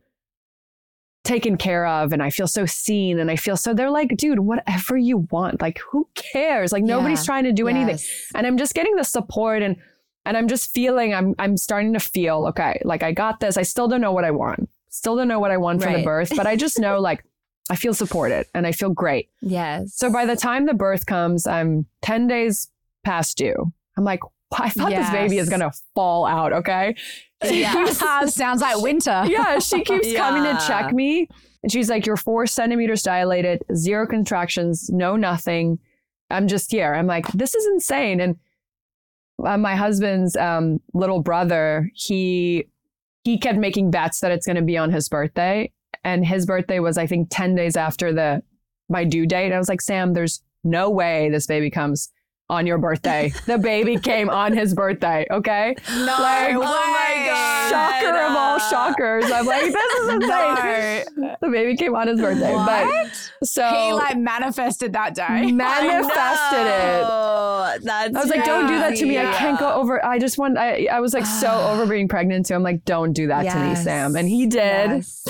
taken care of and I feel so seen and I feel so, they're like, dude, whatever you want, like who cares? Like yeah. nobody's trying to do yes. anything. And I'm just getting the support and and I'm just feeling, I'm I'm starting to feel, okay, like I got this. I still don't know what I want. Still don't know what I want right. for the birth, but I just know like I feel supported and I feel great. Yes. So by the time the birth comes, I'm ten days past due. I'm like, I thought Yes. this baby is going to fall out. Okay. Yeah. Sounds like winter. Yeah. She keeps Yeah. coming to check me. And she's like, you're four centimeters dilated, zero contractions, no nothing. I'm just here. I'm like, this is insane. And uh, my husband's um, little brother, he he kept making bets that it's going to be on his birthday. And his birthday was, I think, ten days after the my due date. I was like, Sam, there's no way this baby comes on your birthday. The baby came on his birthday. Okay. No Like, Oh my God. Shocker of all shockers. I'm like, this is insane. No. The baby came on his birthday. What? But so He like manifested that day. manifested it. Oh, that's I was like, don't do that to me. I crazy. can't go over. I just want, I, I was like so over being pregnant too. I'm like, don't do that to me, Yes. Sam. And he did. Yes.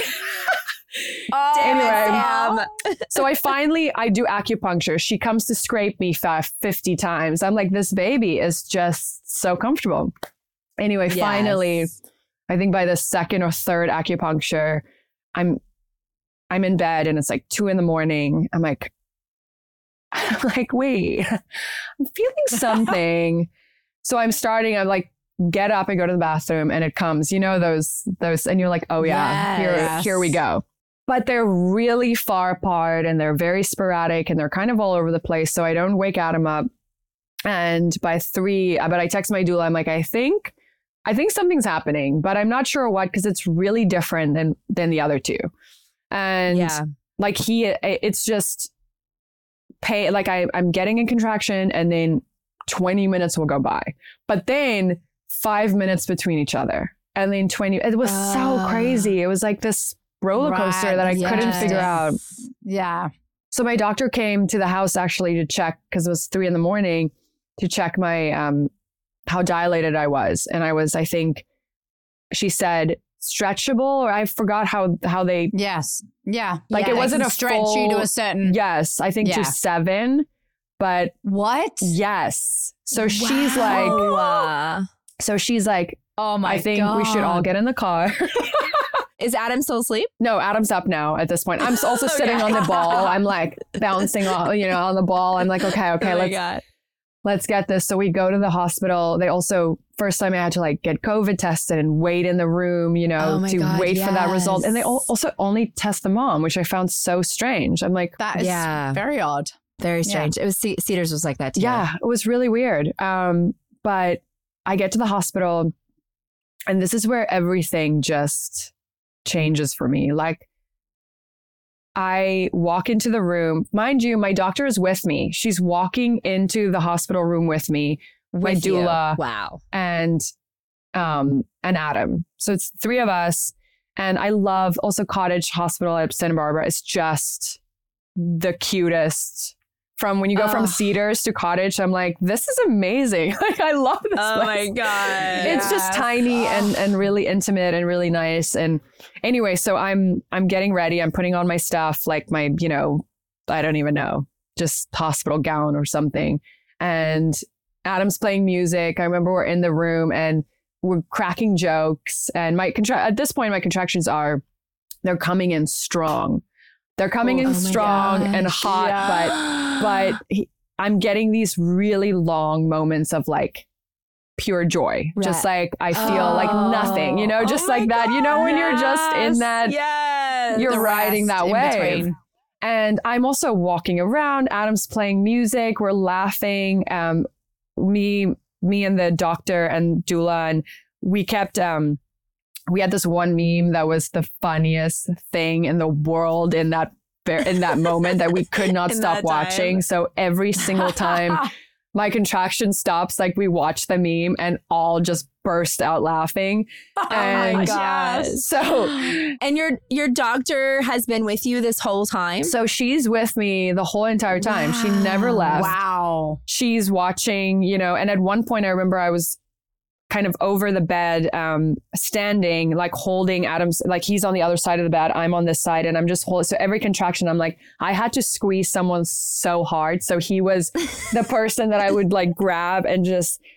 Oh, Damn it, Anyway. Sam. So I finally, I do acupuncture. She comes to scrape me f- fifty times. I'm like, this baby is just so comfortable. Anyway, Yes. finally, I think by the second or third acupuncture, I'm, I'm in bed and it's like two in the morning. I'm like, I'm like, wait, I'm feeling something. So I'm starting, I'm like, get up and go to the bathroom and it comes, you know, those, those, and you're like, oh yeah, Yes. here, here we go. But they're really far apart and they're very sporadic and they're kind of all over the place. So I don't wake Adam up. And by three, but I text my doula. I'm like, I think, I think something's happening, but I'm not sure what, because it's really different than, than the other two. And Yeah. like he, it's just pay, like I, I'm getting a contraction and then twenty minutes will go by, but then five minutes between each other. And then twenty, it was so Oh. crazy. It was like this roller coaster Right, that I yes. couldn't figure out. Yeah. So my doctor came to the house actually to check, because it was three in the morning, to check my, um, how dilated I was. And I was, I think she said stretchable, or I forgot how, how they, Yes. Yeah. Like, Yeah, it they wasn't can a stretch you to full- a certain. yes, I think Yeah. to seven, but What? yes. So she's like, Oh, uh, so she's like, Oh my I think we should all God. get in the car. is Adam still asleep? No, Adam's up now at this point. I'm also sitting Okay. on the ball. I'm like bouncing on, you know, on the ball. I'm like, okay, okay, Oh my let's God. let's get this. So we go to the hospital. They also, first time I had to like get COVID tested and wait in the room, you know, Oh my to God, wait for that result. And they al- yes. also only test the mom, which I found so strange. I'm like, That is Yeah. very odd. Very strange. It was Ce- Cedars was like that too. yeah, it was really weird. Um, but I get to the hospital and this is where everything just changes for me. Like, I walk into the room. Mind you, my doctor is with me. She's walking into the hospital room with me, my With you. doula. Wow. and um and Adam. So it's three of us. And I love also Cottage Hospital at Santa Barbara. It's just the cutest. From when you go from Ugh. Cedars to Cottage, I'm like, this is amazing. Like, I love this Oh place. my God. It's just Yes. tiny and and really intimate and really nice. And anyway, so I'm I'm getting ready. I'm putting on my stuff, like my, you know, I don't even know, just hospital gown or something. And Adam's playing music. I remember we're in the room and we're cracking jokes. And my contra- at this point, my contractions are, they're coming in strong. They're coming in Oh my strong and gosh. hot, Yeah. but but he, I'm getting these really long moments of like pure joy. Right. Just like I feel like nothing, you know, Oh just my like that, you know, when you're just in Yes. that, Yes. you're The riding rest that in wave. between. And I'm also walking around. Adam's playing music. We're laughing. Um, me, me and the doctor and doula, and we kept. Um, we had this one meme that was the funniest thing in the world in that in that moment that we could not In stop that time. watching. So every single time my contraction stops, like we watch the meme and all just burst out laughing. Oh And my gosh. So And your your doctor has been with you this whole time? So she's with me the whole entire time. She never Wow. left. Wow. She's watching, you know, and at one point I remember I was kind of over the bed, um, standing, like holding Adam's, like he's on the other side of the bed, I'm on this side, and I'm just holding. So every contraction, I'm like, I had to squeeze someone so hard. So he was the person that I would like grab and just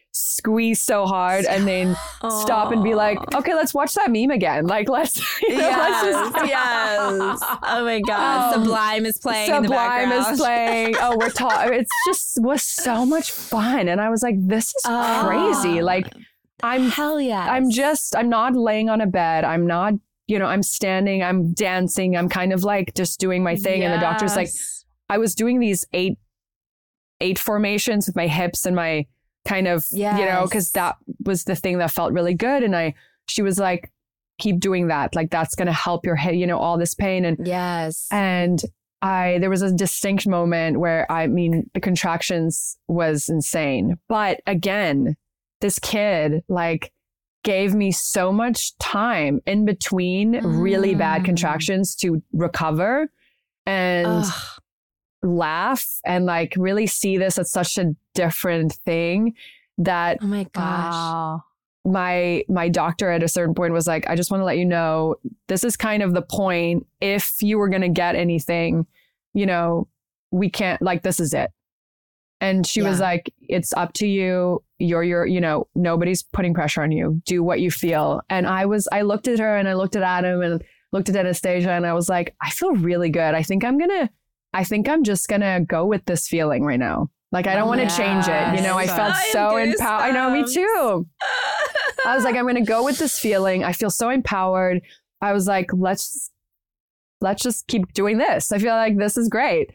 squeeze so hard and then stop and be like, okay, let's watch that meme again. Like, let's, you know, yes, let's just. yes. Oh my God. Um, Sublime is playing in the Sublime background. is playing. Oh, we're talking. It's just was so much fun. And I was like, this is Oh. crazy. Like, I'm, Hell yeah. I'm just, I'm not laying on a bed. I'm not, you know, I'm standing, I'm dancing. I'm kind of like just doing my thing. And the doctor's like, I was doing these eight, eight formations with my hips and my kind of, yes. you know, because that was the thing that felt really good. And I, she was like, keep doing that. Like, that's going to help your head, you know, all this pain. And yes. And I, there was a distinct moment where, I mean, the contractions was insane. But again, this kid like gave me so much time in between mm. really bad contractions to recover and Ugh. laugh and like really see this as such a different thing that, oh my gosh. Wow. my my doctor at a certain point was like, I just want to let you know, this is kind of the point. If you were going to get anything, you know, we can't, like, this is it. And she yeah. was like, it's up to you. You're your, you know, nobody's putting pressure on you. Do what you feel. And I was, I looked at her and I looked at Adam and looked at Anastasia and I was like, I feel really good. I think I'm going to, I think I'm just going to go with this feeling right now. Like, I don't want to yes. change it. You know, I felt I so empowered. I know, me too. I was like, I'm going to go with this feeling. I feel so empowered. I was like, let's, let's just keep doing this. I feel like this is great.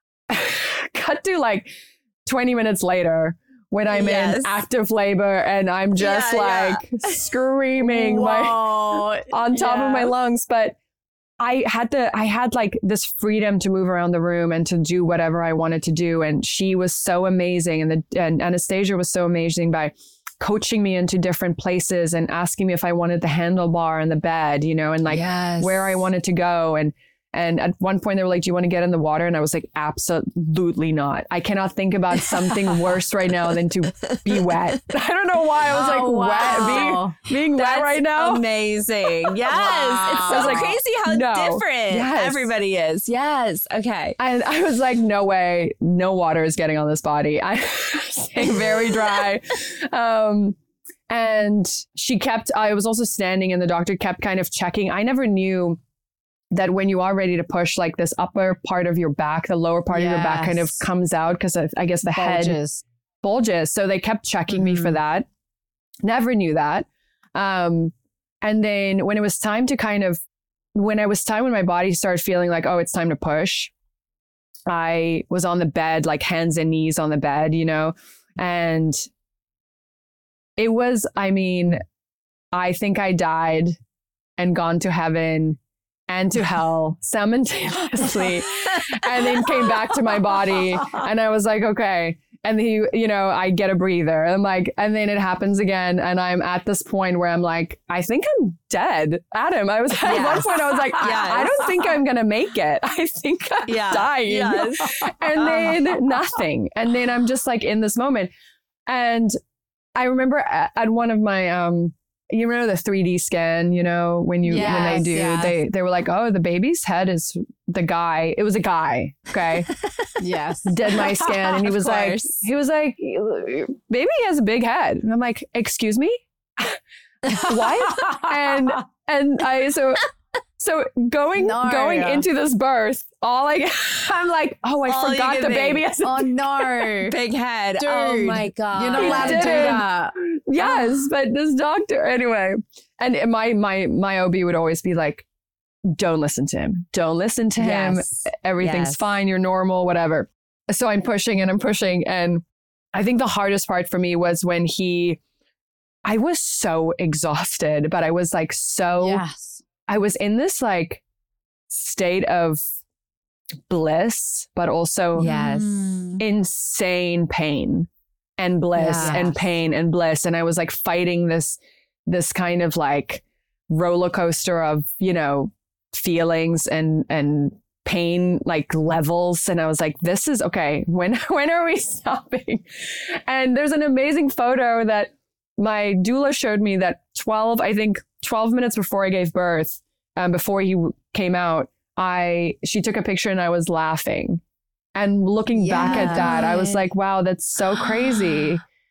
Cut to like twenty minutes later when I'm yes. in active labor and I'm just yeah, like yeah. screaming my, on top yeah. of my lungs. But I had to, I had like this freedom to move around the room and to do whatever I wanted to do. And she was so amazing. And the, and Anastasia was so amazing by coaching me into different places and asking me if I wanted the handlebar and the bed, you know, and like yes. where I wanted to go. And, and at one point they were like, do you want to get in the water? And I was like, absolutely not. I cannot think about something worse right now than to be wet. I don't know why I was oh, like wow. wet, being, being wet right now. Amazing. Yes. Wow. It's so like, crazy how no. different yes. everybody is. Yes. Okay. And I was like, no way, no water is getting on this body. I'm staying very dry. um, and she kept, I was also standing and the doctor kept kind of checking. I never knew that when you are ready to push, like this upper part of your back, the lower part yes. of your back kind of comes out because I guess the bulges. head bulges. So they kept checking mm-hmm. me for that. Never knew that. Um, and then when it was time to kind of, when it was time when my body started feeling like, oh, it's time to push, I was on the bed, like hands and knees on the bed, you know, and it was, I mean, I think I died and gone to heaven and to hell simultaneously, and then came back to my body. And I was like, okay. And he, you know, I get a breather. I'm like, and then it happens again. And I'm at this point where I'm like, I think I'm dead. Adam, I was at yes. one point, I was like, yes. I, I don't think I'm going to make it. I think I'm yeah. dying. Yes. And then nothing. And then I'm just like in this moment. And I remember at, at one of my, um, you remember the three D scan, you know, when you, yes, when they do, yes. they, they were like, oh, the baby's head is the guy. It was a guy. Okay. yes. Did my scan. And he was like, he was like, baby has a big head. And I'm like, excuse me? What? and, and I, so, so going, no, going yeah. into this birth, all I, I'm like, oh, I all forgot the think, baby has a oh no, big head. Dude, oh my God. You're not allowed to do that. Yes, but this doctor, anyway. And my my my O B would always be like, don't listen to him. Don't listen to him. Yes. Everything's yes. fine. You're normal, whatever. So I'm pushing and I'm pushing. And I think the hardest part for me was when he, I was so exhausted, but I was like, so, yes. I was in this like state of bliss, but also yes. insane pain. And bliss yes. and pain and bliss. And I was like fighting this, this kind of like roller coaster of, you know, feelings and, and pain, like levels. And I was like, this is okay. When, when are we stopping? And there's an amazing photo that my doula showed me that twelve, I think twelve minutes before I gave birth, um, before he came out, I, she took a picture and I was laughing. And looking yes. back at that, I was like, wow, that's so crazy.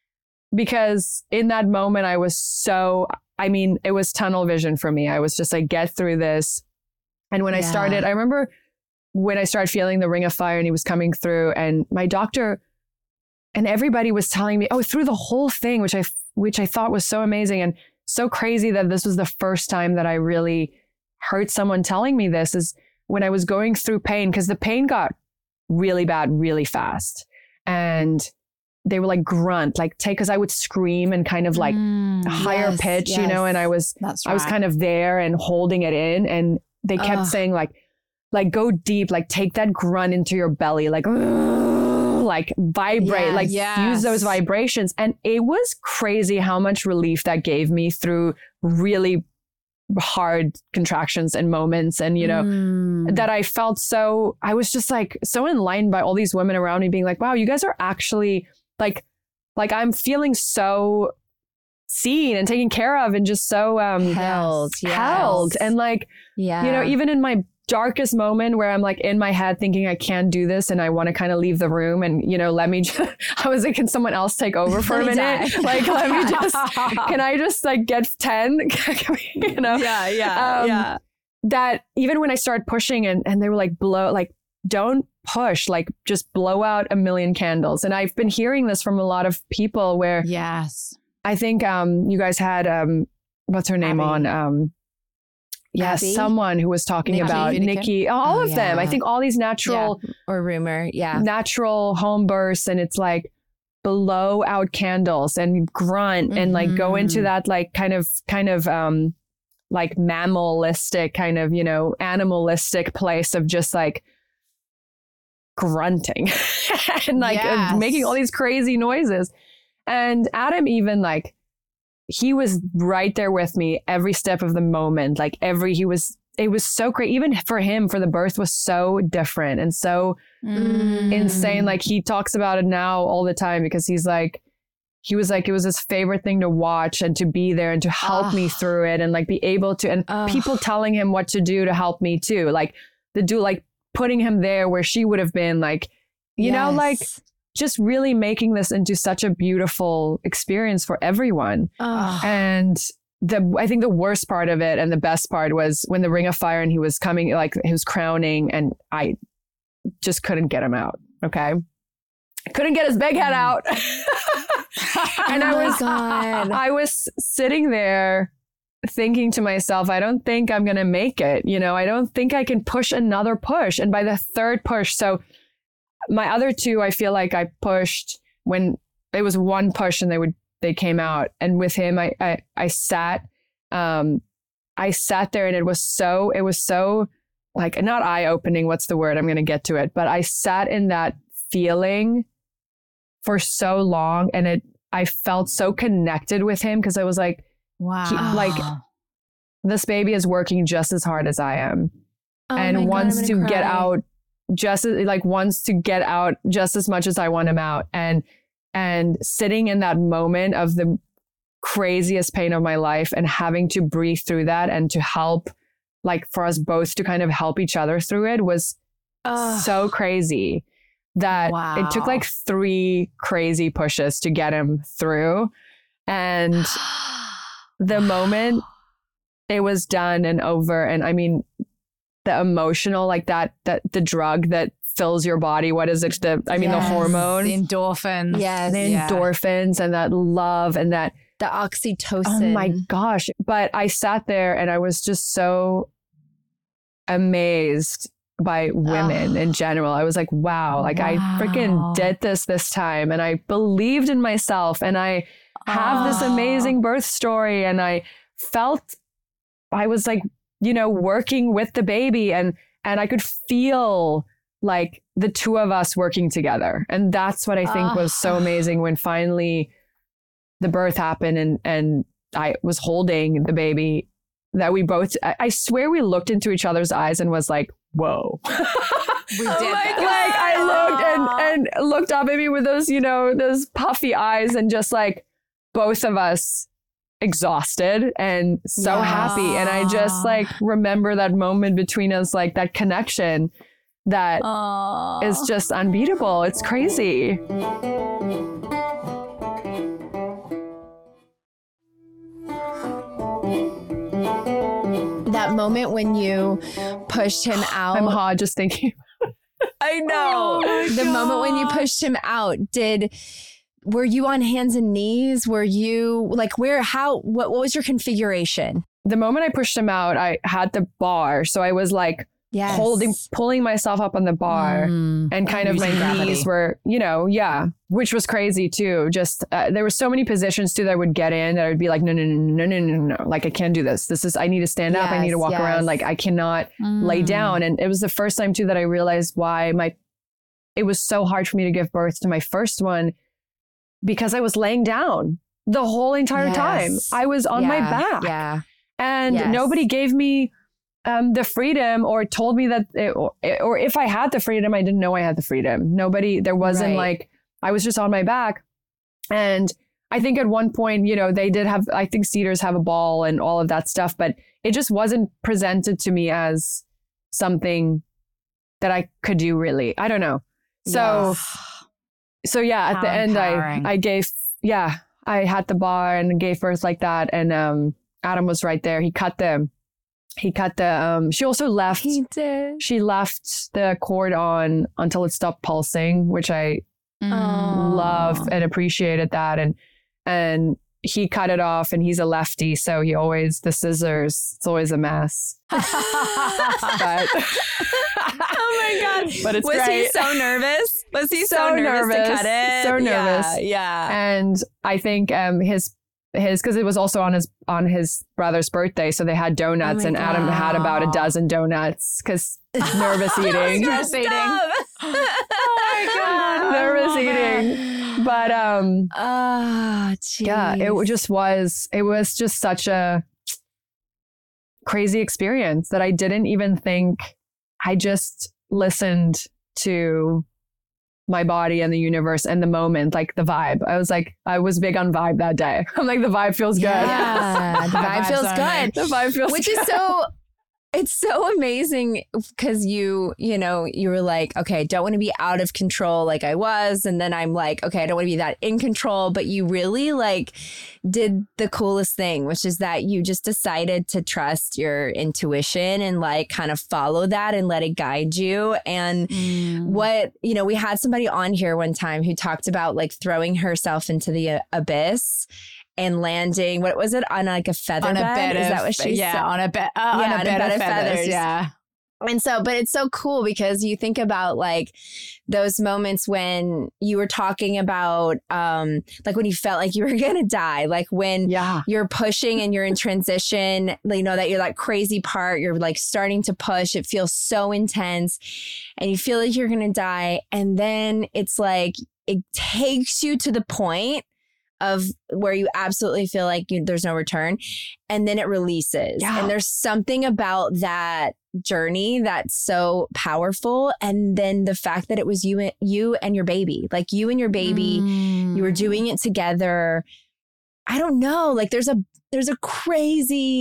because in that moment I was so, I mean, it was tunnel vision for me. I was just like, get through this. And when yeah. I started, I remember when I started feeling the ring of fire and he was coming through, and my doctor and everybody was telling me, oh, through the whole thing, which I, which I thought was so amazing and so crazy that this was the first time that I really heard someone telling me this, is when I was going through pain, because the pain got really bad really fast. And they were like grunt, like take, because I would scream and kind of like mm, higher yes, pitch, yes. you know, and I was, That's right. I was kind of there and holding it in, and they kept Ugh. saying like, like go deep, like take that grunt into your belly, like, like vibrate, yeah, like yes. use those vibrations. And it was crazy how much relief that gave me through really hard contractions and moments. And, you know, mm. that I felt so, I was just like so enlightened by all these women around me being like, wow, you guys are actually like, like I'm feeling so seen and taken care of and just so um held, yes. held. And like, yeah. you know, even in my darkest moment where I'm like in my head thinking I can't do this and I want to kind of leave the room and, you know, let me just, I was like, can someone else take over for a minute? Like, let me just, can I just like get ten? You know? Yeah, yeah, um, yeah. That even when I started pushing and, and they were like, blow, like, don't push, like just blow out a million candles. And I've been hearing this from a lot of people where, yes, I think um, you guys had, um, what's her name Abby. on? Um, Yes, Abby? someone who was talking Nikki, about Nikki, Nikki all oh, of yeah. them. I think all these natural yeah. or rumor, yeah, natural home births, and it's like blow out candles and grunt mm-hmm. and like go into that like kind of kind of um like mammalistic kind of, you know, animalistic place of just like grunting and like yes. uh, making all these crazy noises. And Adam even like, he was right there with me every step of the moment. Like every, he was, it was so great. Even for him, for the birth was so different and so mm. insane. Like he talks about it now all the time because he's like, he was like, it was his favorite thing to watch and to be there and to help Ugh. me through it and like be able to, and Ugh. people telling him what to do to help me too. Like the do, like putting him there where she would have been, like, you yes. know, like, just really making this into such a beautiful experience for everyone. Oh. And the, I think the worst part of it and the best part was when the ring of fire and he was coming, like he was crowning, and I just couldn't get him out. Okay. I couldn't get his big head out. And oh I was, God. I was sitting there thinking to myself, I don't think I'm going to make it. You know, I don't think I can push another push. And by the third push, so my other two, I feel like I pushed when it was one push and they would, they came out. And with him, I, I, I sat, um, I sat there and it was so, it was so like, not eye opening. What's the word? I'm going to get to it. But I sat in that feeling for so long, and it, I felt so connected with him because I was like, wow, he, like this baby is working just as hard as I am oh and wants God, to cry. get out. Just as, like wants to get out just as much as I want him out. And, and sitting in that moment of the craziest pain of my life and having to breathe through that and to help, like for us both to kind of help each other through it was Ugh. so crazy that wow. it took like three crazy pushes to get him through. And the moment it was done and over, and I mean, the emotional, like that, that the drug that fills your body. What is it? The, I mean, yes. the hormone. The endorphins. Yes. The yeah. endorphins and that love and that. The oxytocin. Oh my gosh. But I sat there and I was just so amazed by women oh. in general. I was like, wow, like wow. I freaking did this this time. And I believed in myself and I have oh. this amazing birth story. And I felt, I was like, you know, working with the baby and, and I could feel like the two of us working together. And that's what I think uh. was so amazing when finally the birth happened and, and I was holding the baby, that we both, I, I swear we looked into each other's eyes and was like, whoa. We did oh like, like I looked and, and looked up at me with those, you know, those puffy eyes and just like both of us exhausted and so yeah. happy. And I just like remember that moment between us, like that connection that Aww. is just unbeatable. It's crazy. that moment when you pushed him out. I'm hot just thinking. I know. Oh the moment when you pushed him out, did were you on hands and knees? Were you like where how what what was your configuration? The moment I pushed him out, I had the bar. So I was like Yes. holding, pulling myself up on the bar Mm. and kind of my Using gravity. knees were, you know, yeah, which was crazy too. Just uh, there were so many positions too that I would get in that I would be like, no, no, no, no, no, no, no. Like I can't do this. This is, I need to stand up. I need to Yes, walk yes. around. Like I cannot lay Mm. down. And it was the first time too that I realized why my, it was so hard for me to give birth to my first one because I was laying down the whole entire Yes. time. I was on my Yeah, back. Yeah. And Yes. nobody gave me um, the freedom or told me that, it, or, or if I had the freedom, I didn't know I had the freedom. Nobody, there wasn't Right. like, I was just on my back. And I think at one point, you know, they did have, I think Cedars have a ball and all of that stuff, but it just wasn't presented to me as something that I could do really. I don't know. So, so yeah, at How the end, I, empowering. I gave, yeah, I had the bar and gave birth like that. And um, Adam was right there. He cut them. He cut the, um, she also left, He did. she left the cord on until it stopped pulsing, which I Mm. love and appreciated that. And, and he cut it off and he's a lefty. So he always, the scissors, it's always a mess. But, Oh my God. but it's was great. he so nervous? Was he so, So nervous, to nervous. cut it? So nervous. Yeah. yeah. And I think um, his his because it was also on his on his brother's birthday, so they had donuts, Oh my and Adam God. had about a dozen donuts because nervous eating, Stress eating. oh my God. nervous Oh, man. eating. But um, Oh, yeah, it just was. It was just such a crazy experience that I didn't even think. I just listened to my body and the universe and the moment, like the vibe. I was like, I was big on vibe that day. I'm like, the vibe feels good. Yeah, the vibe Vibes feels only. good. The vibe feels Which good. is so, it's so amazing because you, you know, you were like, okay, I don't want to be out of control like I was. And then I'm like, okay, I don't want to be that in control. But you really like did the coolest thing, which is that you just decided to trust your intuition and like kind of follow that and let it guide you. And Mm. what, you know, we had somebody on here one time who talked about like throwing herself into the uh, abyss and landing, what was it, on like a feather On a bed? bed Is of, that what she yeah, said? on a bed, uh, Yeah, on a bed, of feathers. Yeah. And so, but it's so cool because you think about like those moments when you were talking about, um, like when you felt like you were going to die, like when Yeah. you're pushing and you're in transition, you know, that you're that crazy part, you're like starting to push. It feels so intense and you feel like you're going to die. And then it's like, it takes you to the point of where you absolutely feel like you, there's no return. And then it releases. Yeah. And there's something about that journey that's so powerful. And then the fact that it was you, you and your baby, like you and your baby, Mm. you were doing it together. I don't know. Like there's a, there's a crazy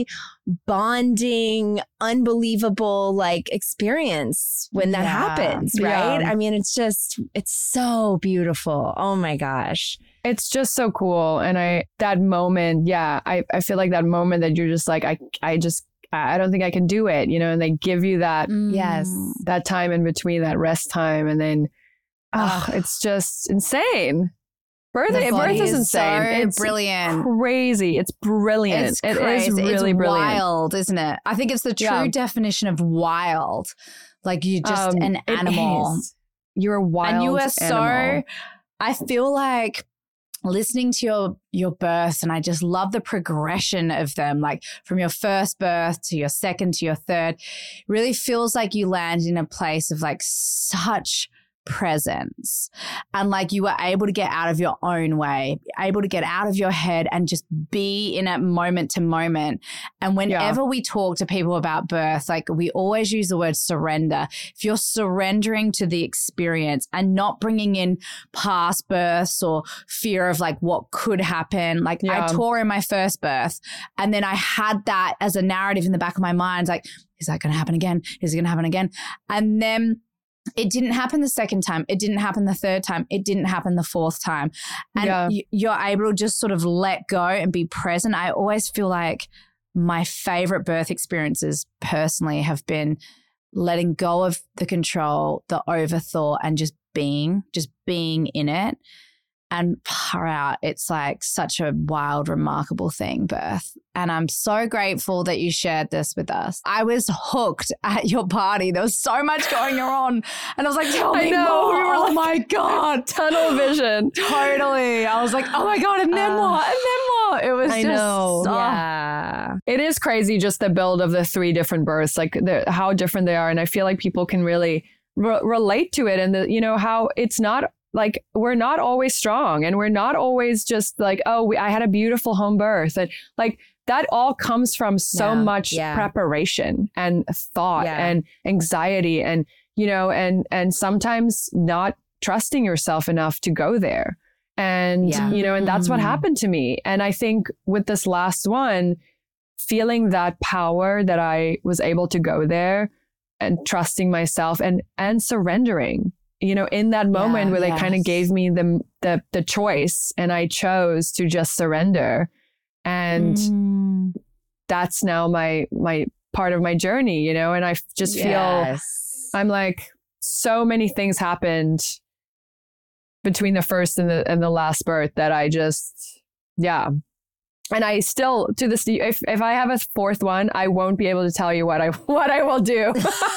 bonding, unbelievable like experience when that Yeah. happens, right? Yeah. I mean, it's just, it's so beautiful. Oh my gosh. It's just so cool. And I, that moment, yeah, I, I feel like that moment that you're just like, I, I just, I don't think I can do it, you know, and they give you that, Yes. that time in between, that rest time. And then, oh, Ugh. it's just insane. Birth, The birth body is is insane. so It's brilliant. crazy. It's brilliant. It's It is crazy. really it's brilliant. wild, isn't it? I think it's the true Yeah. definition of wild. Like you're just Um, an it animal. is. You're a wild And you are animal. so, I feel like listening to your your births, and I just love the progression of them, like from your first birth to your second to your third, really feels like you land in a place of like such presence, and like you were able to get out of your own way, able to get out of your head and just be in it moment to moment. And whenever we talk to people about birth, like we always use the word surrender. If you're surrendering to the experience and not bringing in past births or fear of like what could happen. Like Yeah. I tore in my first birth and then I had that as a narrative in the back of my mind, like, is that going to happen again? Is it going to happen again? And then it didn't happen the second time. It didn't happen the third time. It didn't happen the fourth time. And Yeah. y- you're able to just sort of let go and be present. I always feel like my favorite birth experiences personally have been letting go of the control, the overthought, and just being, just being in it. And far out, it's like such a wild, remarkable thing, birth. And I'm so grateful that you shared this with us. I was hooked at your party. There was so much going on. And I was like, tell me I know. more. We were Oh like, my God. tunnel vision. Totally. I was like, oh my God, and then Uh, what? And then what? It was I just know. so Yeah. It is crazy just the build of the three different births, like the, how different they are. And I feel like people can really re- relate to it. And, the, you know, how it's not like we're not always strong and we're not always just like, oh, we, I had a beautiful home birth. And like that all comes from so Yeah, much yeah. preparation and thought Yeah. and anxiety and, you know, and, and sometimes not trusting yourself enough to go there. And, Yeah. you know, and that's what Mm. happened to me. And I think with this last one, feeling that power that I was able to go there and trusting myself and, and surrendering, you know, in that moment Yeah, where they kind of yes. gave me the, the, the choice and I chose to just surrender. And Mm. that's now my, my part of my journey, you know, and I f- just feel Yes. I'm like, so many things happened between the first and the and the last birth that I just, yeah. And I still, to this, if if I have a fourth one, I won't be able to tell you what I what I will do.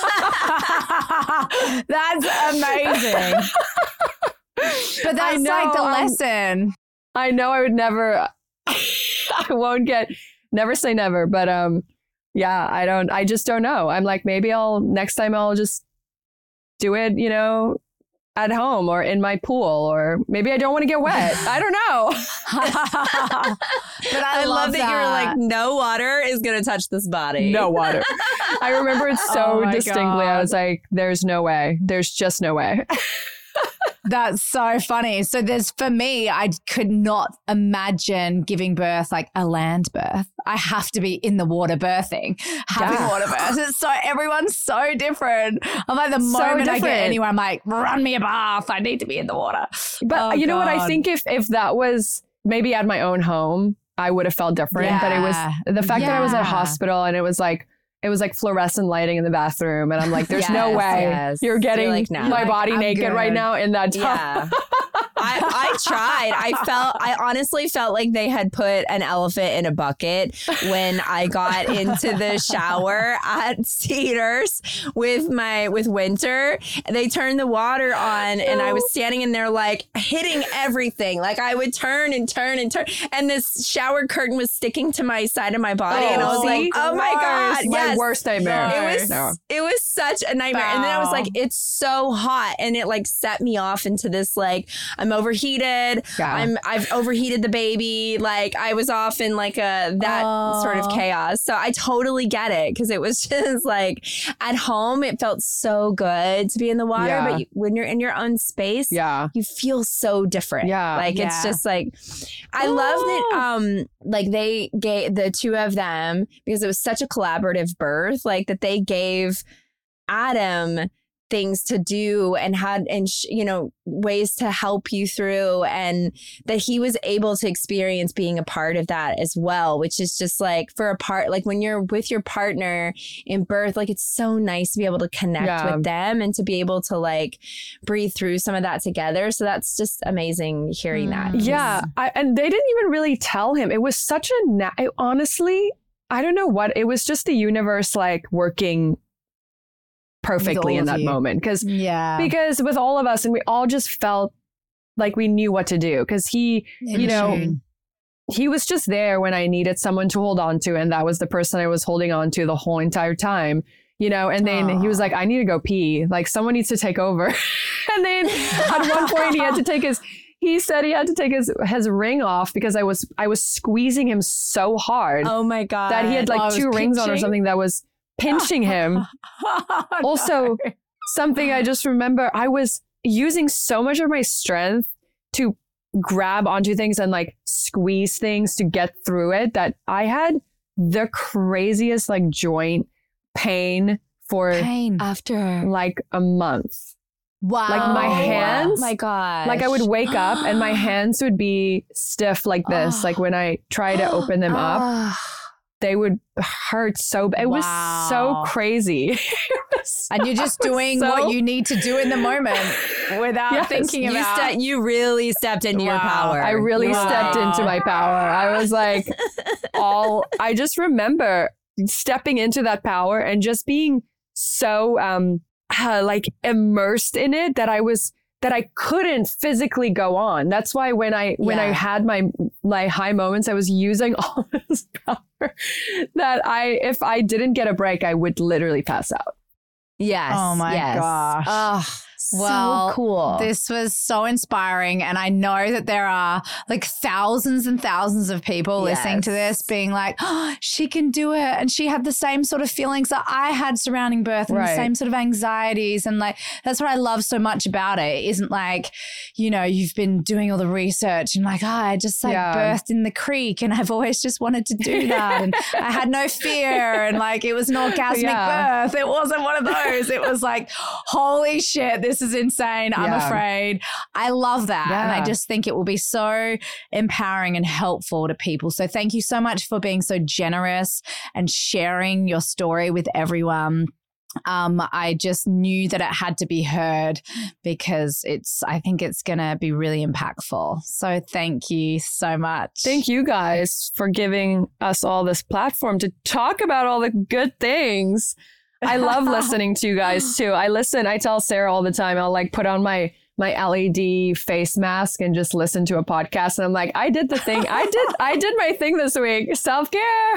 That's amazing. But that's know, like the um, lesson. I know I would never, I won't get, never say never, but um, yeah, I don't, I just don't know. I'm like, maybe I'll, next time I'll just do it, you know, at home or in my pool, or maybe I don't want to get wet. I don't know. But I, I love that, you were like, no water is going to touch this body. No water. I remember it so Oh my distinctly. I God. was like, there's no way. There's just no way. That's so funny. So there's, for me, I could not imagine giving birth like a land birth. I have to be in the water birthing, having Yeah. water birth. It's so, everyone's so different. I'm like, the So moment I get different. anywhere, I'm like, run me a bath. I need to be in the water. But Oh, you know what? I God. think if if that was maybe at my own home, I would have felt different. But it was Yeah. the fact that I was at a Yeah. hospital and it was like, it was like fluorescent lighting in the bathroom. And I'm like, there's no Yes, way yes. you're getting You're like, no. my Like, body I'm naked right good. now in that tub. Yeah. I, I tried. I felt, I honestly felt like they had put an elephant in a bucket when I got into the shower at Cedars with my, with Winter. They turned the water on and I was standing in there like hitting everything. Like I would turn and turn and turn. And this shower curtain was sticking to my side of my body. and I was see? like, oh my God. My Yes. worst nightmare. It was No. it was such a nightmare. And then I was Wow. like, it's so hot. And it like set me off into this like, I'm overheated. Yeah. I'm I've overheated the baby. Like I was off in like a that Oh. sort of chaos. So I totally get it. Cause it was just like at home, it felt so good to be in the water. Yeah. But you, when you're in your own space, Yeah. you feel so different. Yeah. Like it's Yeah. just like I love that um like they gave the two of them because it was such a collaborative birth, like that they gave Adam things to do and had and sh- you know ways to help you through, and that he was able to experience being a part of that as well, which is just like for a part like when you're with your partner in birth, like it's so nice to be able to connect Yeah. with them and to be able to like breathe through some of that together. So that's just amazing hearing that. Mm. Yeah. I, and they didn't even really tell him. It was such a, na- it, honestly, I don't know what, it was just the universe like working perfectly all in of that you. moment. Because Yeah. because with all of us, and we all just felt like we knew what to do. Because he, In you know, tune. he was just there when I needed someone to hold on to. And that was the person I was holding on to the whole entire time. You know, and then he was Aw. like, I need to go pee. Like someone needs to take over. And then at one point he had to take his, he said he had to take his, his ring off because I was, I was squeezing him so hard Oh my God. that he had like Oh, I was two rings on or pinching? something that was pinching him. Also, something I just remember, I was using so much of my strength to grab onto things and like squeeze things to get through it that I had the craziest like joint pain for Pain. after like a month. Wow. like my hands- Oh my God. Like I would wake up and my hands would be stiff like this, like when I try to open them up. they would hurt so bad. It Wow. was so crazy. was And you're just doing so- what you need to do in the moment without Yes. thinking You, about ste- you really stepped into your Wow. power. I really Wow. stepped into my power. I was like, all, I just remember stepping into that power and just being so, um, uh, like immersed in it that I was, that I couldn't physically go on. That's why when I, when I Yeah. had my, my high moments, I was using all this power that I, if I didn't get a break, I would literally pass out. Yes. Oh my yes. gosh. Oh, Well, so cool. This was so inspiring. And I know that there are like thousands and thousands of people listening to Yes. this being like, oh, she can do it. And she had the same sort of feelings that I had surrounding birth and the Right. same sort of anxieties. And like, that's what I love so much about it. It isn't like, you know, you've been doing all the research and like, oh, I just like Yeah. birthed in the creek and I've always just wanted to do that. And I had no fear. And like, it was an orgasmic Yeah. birth. It wasn't one of those. It was like, holy shit, this is insane. I'm Yeah. afraid. I love that. And I Yeah. just think it will be so empowering and helpful to people. So thank you so much for being so generous and sharing your story with everyone. Um, I just knew that it had to be heard because it's, I think it's going to be really impactful. So thank you so much. Thank you guys for giving us all this platform to talk about all the good things. I love listening to you guys too. I listen, I tell Sarah all the time, I'll like put on my my L E D face mask and just listen to a podcast. And I'm like, I did the thing. I did I did my thing this week. Self-care.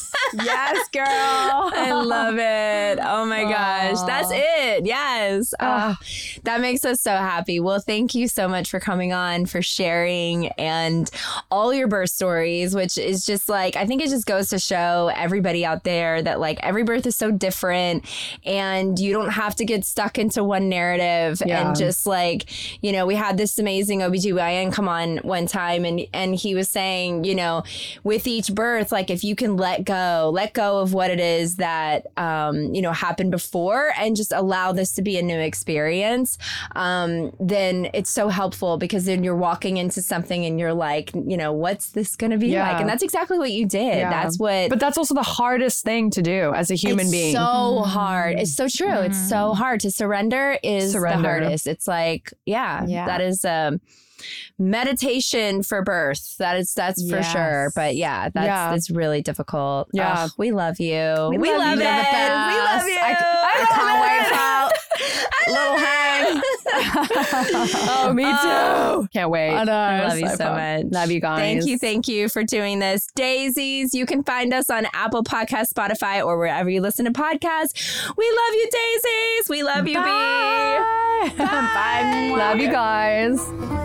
Yes, girl. I love it. Oh my gosh. That's it. Yes. Oh, that makes us so happy. Well, thank you so much for coming on, for sharing and all your birth stories, which is just like, I think it just goes to show everybody out there that like every birth is so different and you don't have to get stuck into one narrative Yeah. and just like, you know, we had this amazing O B G Y N come on one time and, and he was saying, you know, with each birth, like if you can let go, let go of what it is that, um, you know, happened before and just allow this to be a new experience, um, then it's so helpful because then you're walking into something and you're like, you know, what's this going to be Yeah. like? And that's exactly what you did. Yeah. That's what. But that's also the hardest thing to do as a human it's being. so hard. It's so true. It's so hard to surrender is Surrender. the hardest. It's like, yeah, Yeah. that is um meditation for birth. That is that's for Yes. sure. But yeah, that's Yeah. it's really difficult. Yeah. Ugh, we love you. We We, love love, you. it. You're the We best. love you. I- I can't wait little hang. Oh, me too. Oh. Can't wait. I know. I love you So so fun. much. Love you guys. Thank you. Thank you for doing this. Daisies, you can find us on Apple Podcasts, Spotify, or wherever you listen to podcasts. We love you, Daisies. We love you, Bye. B. Bye. Love you guys.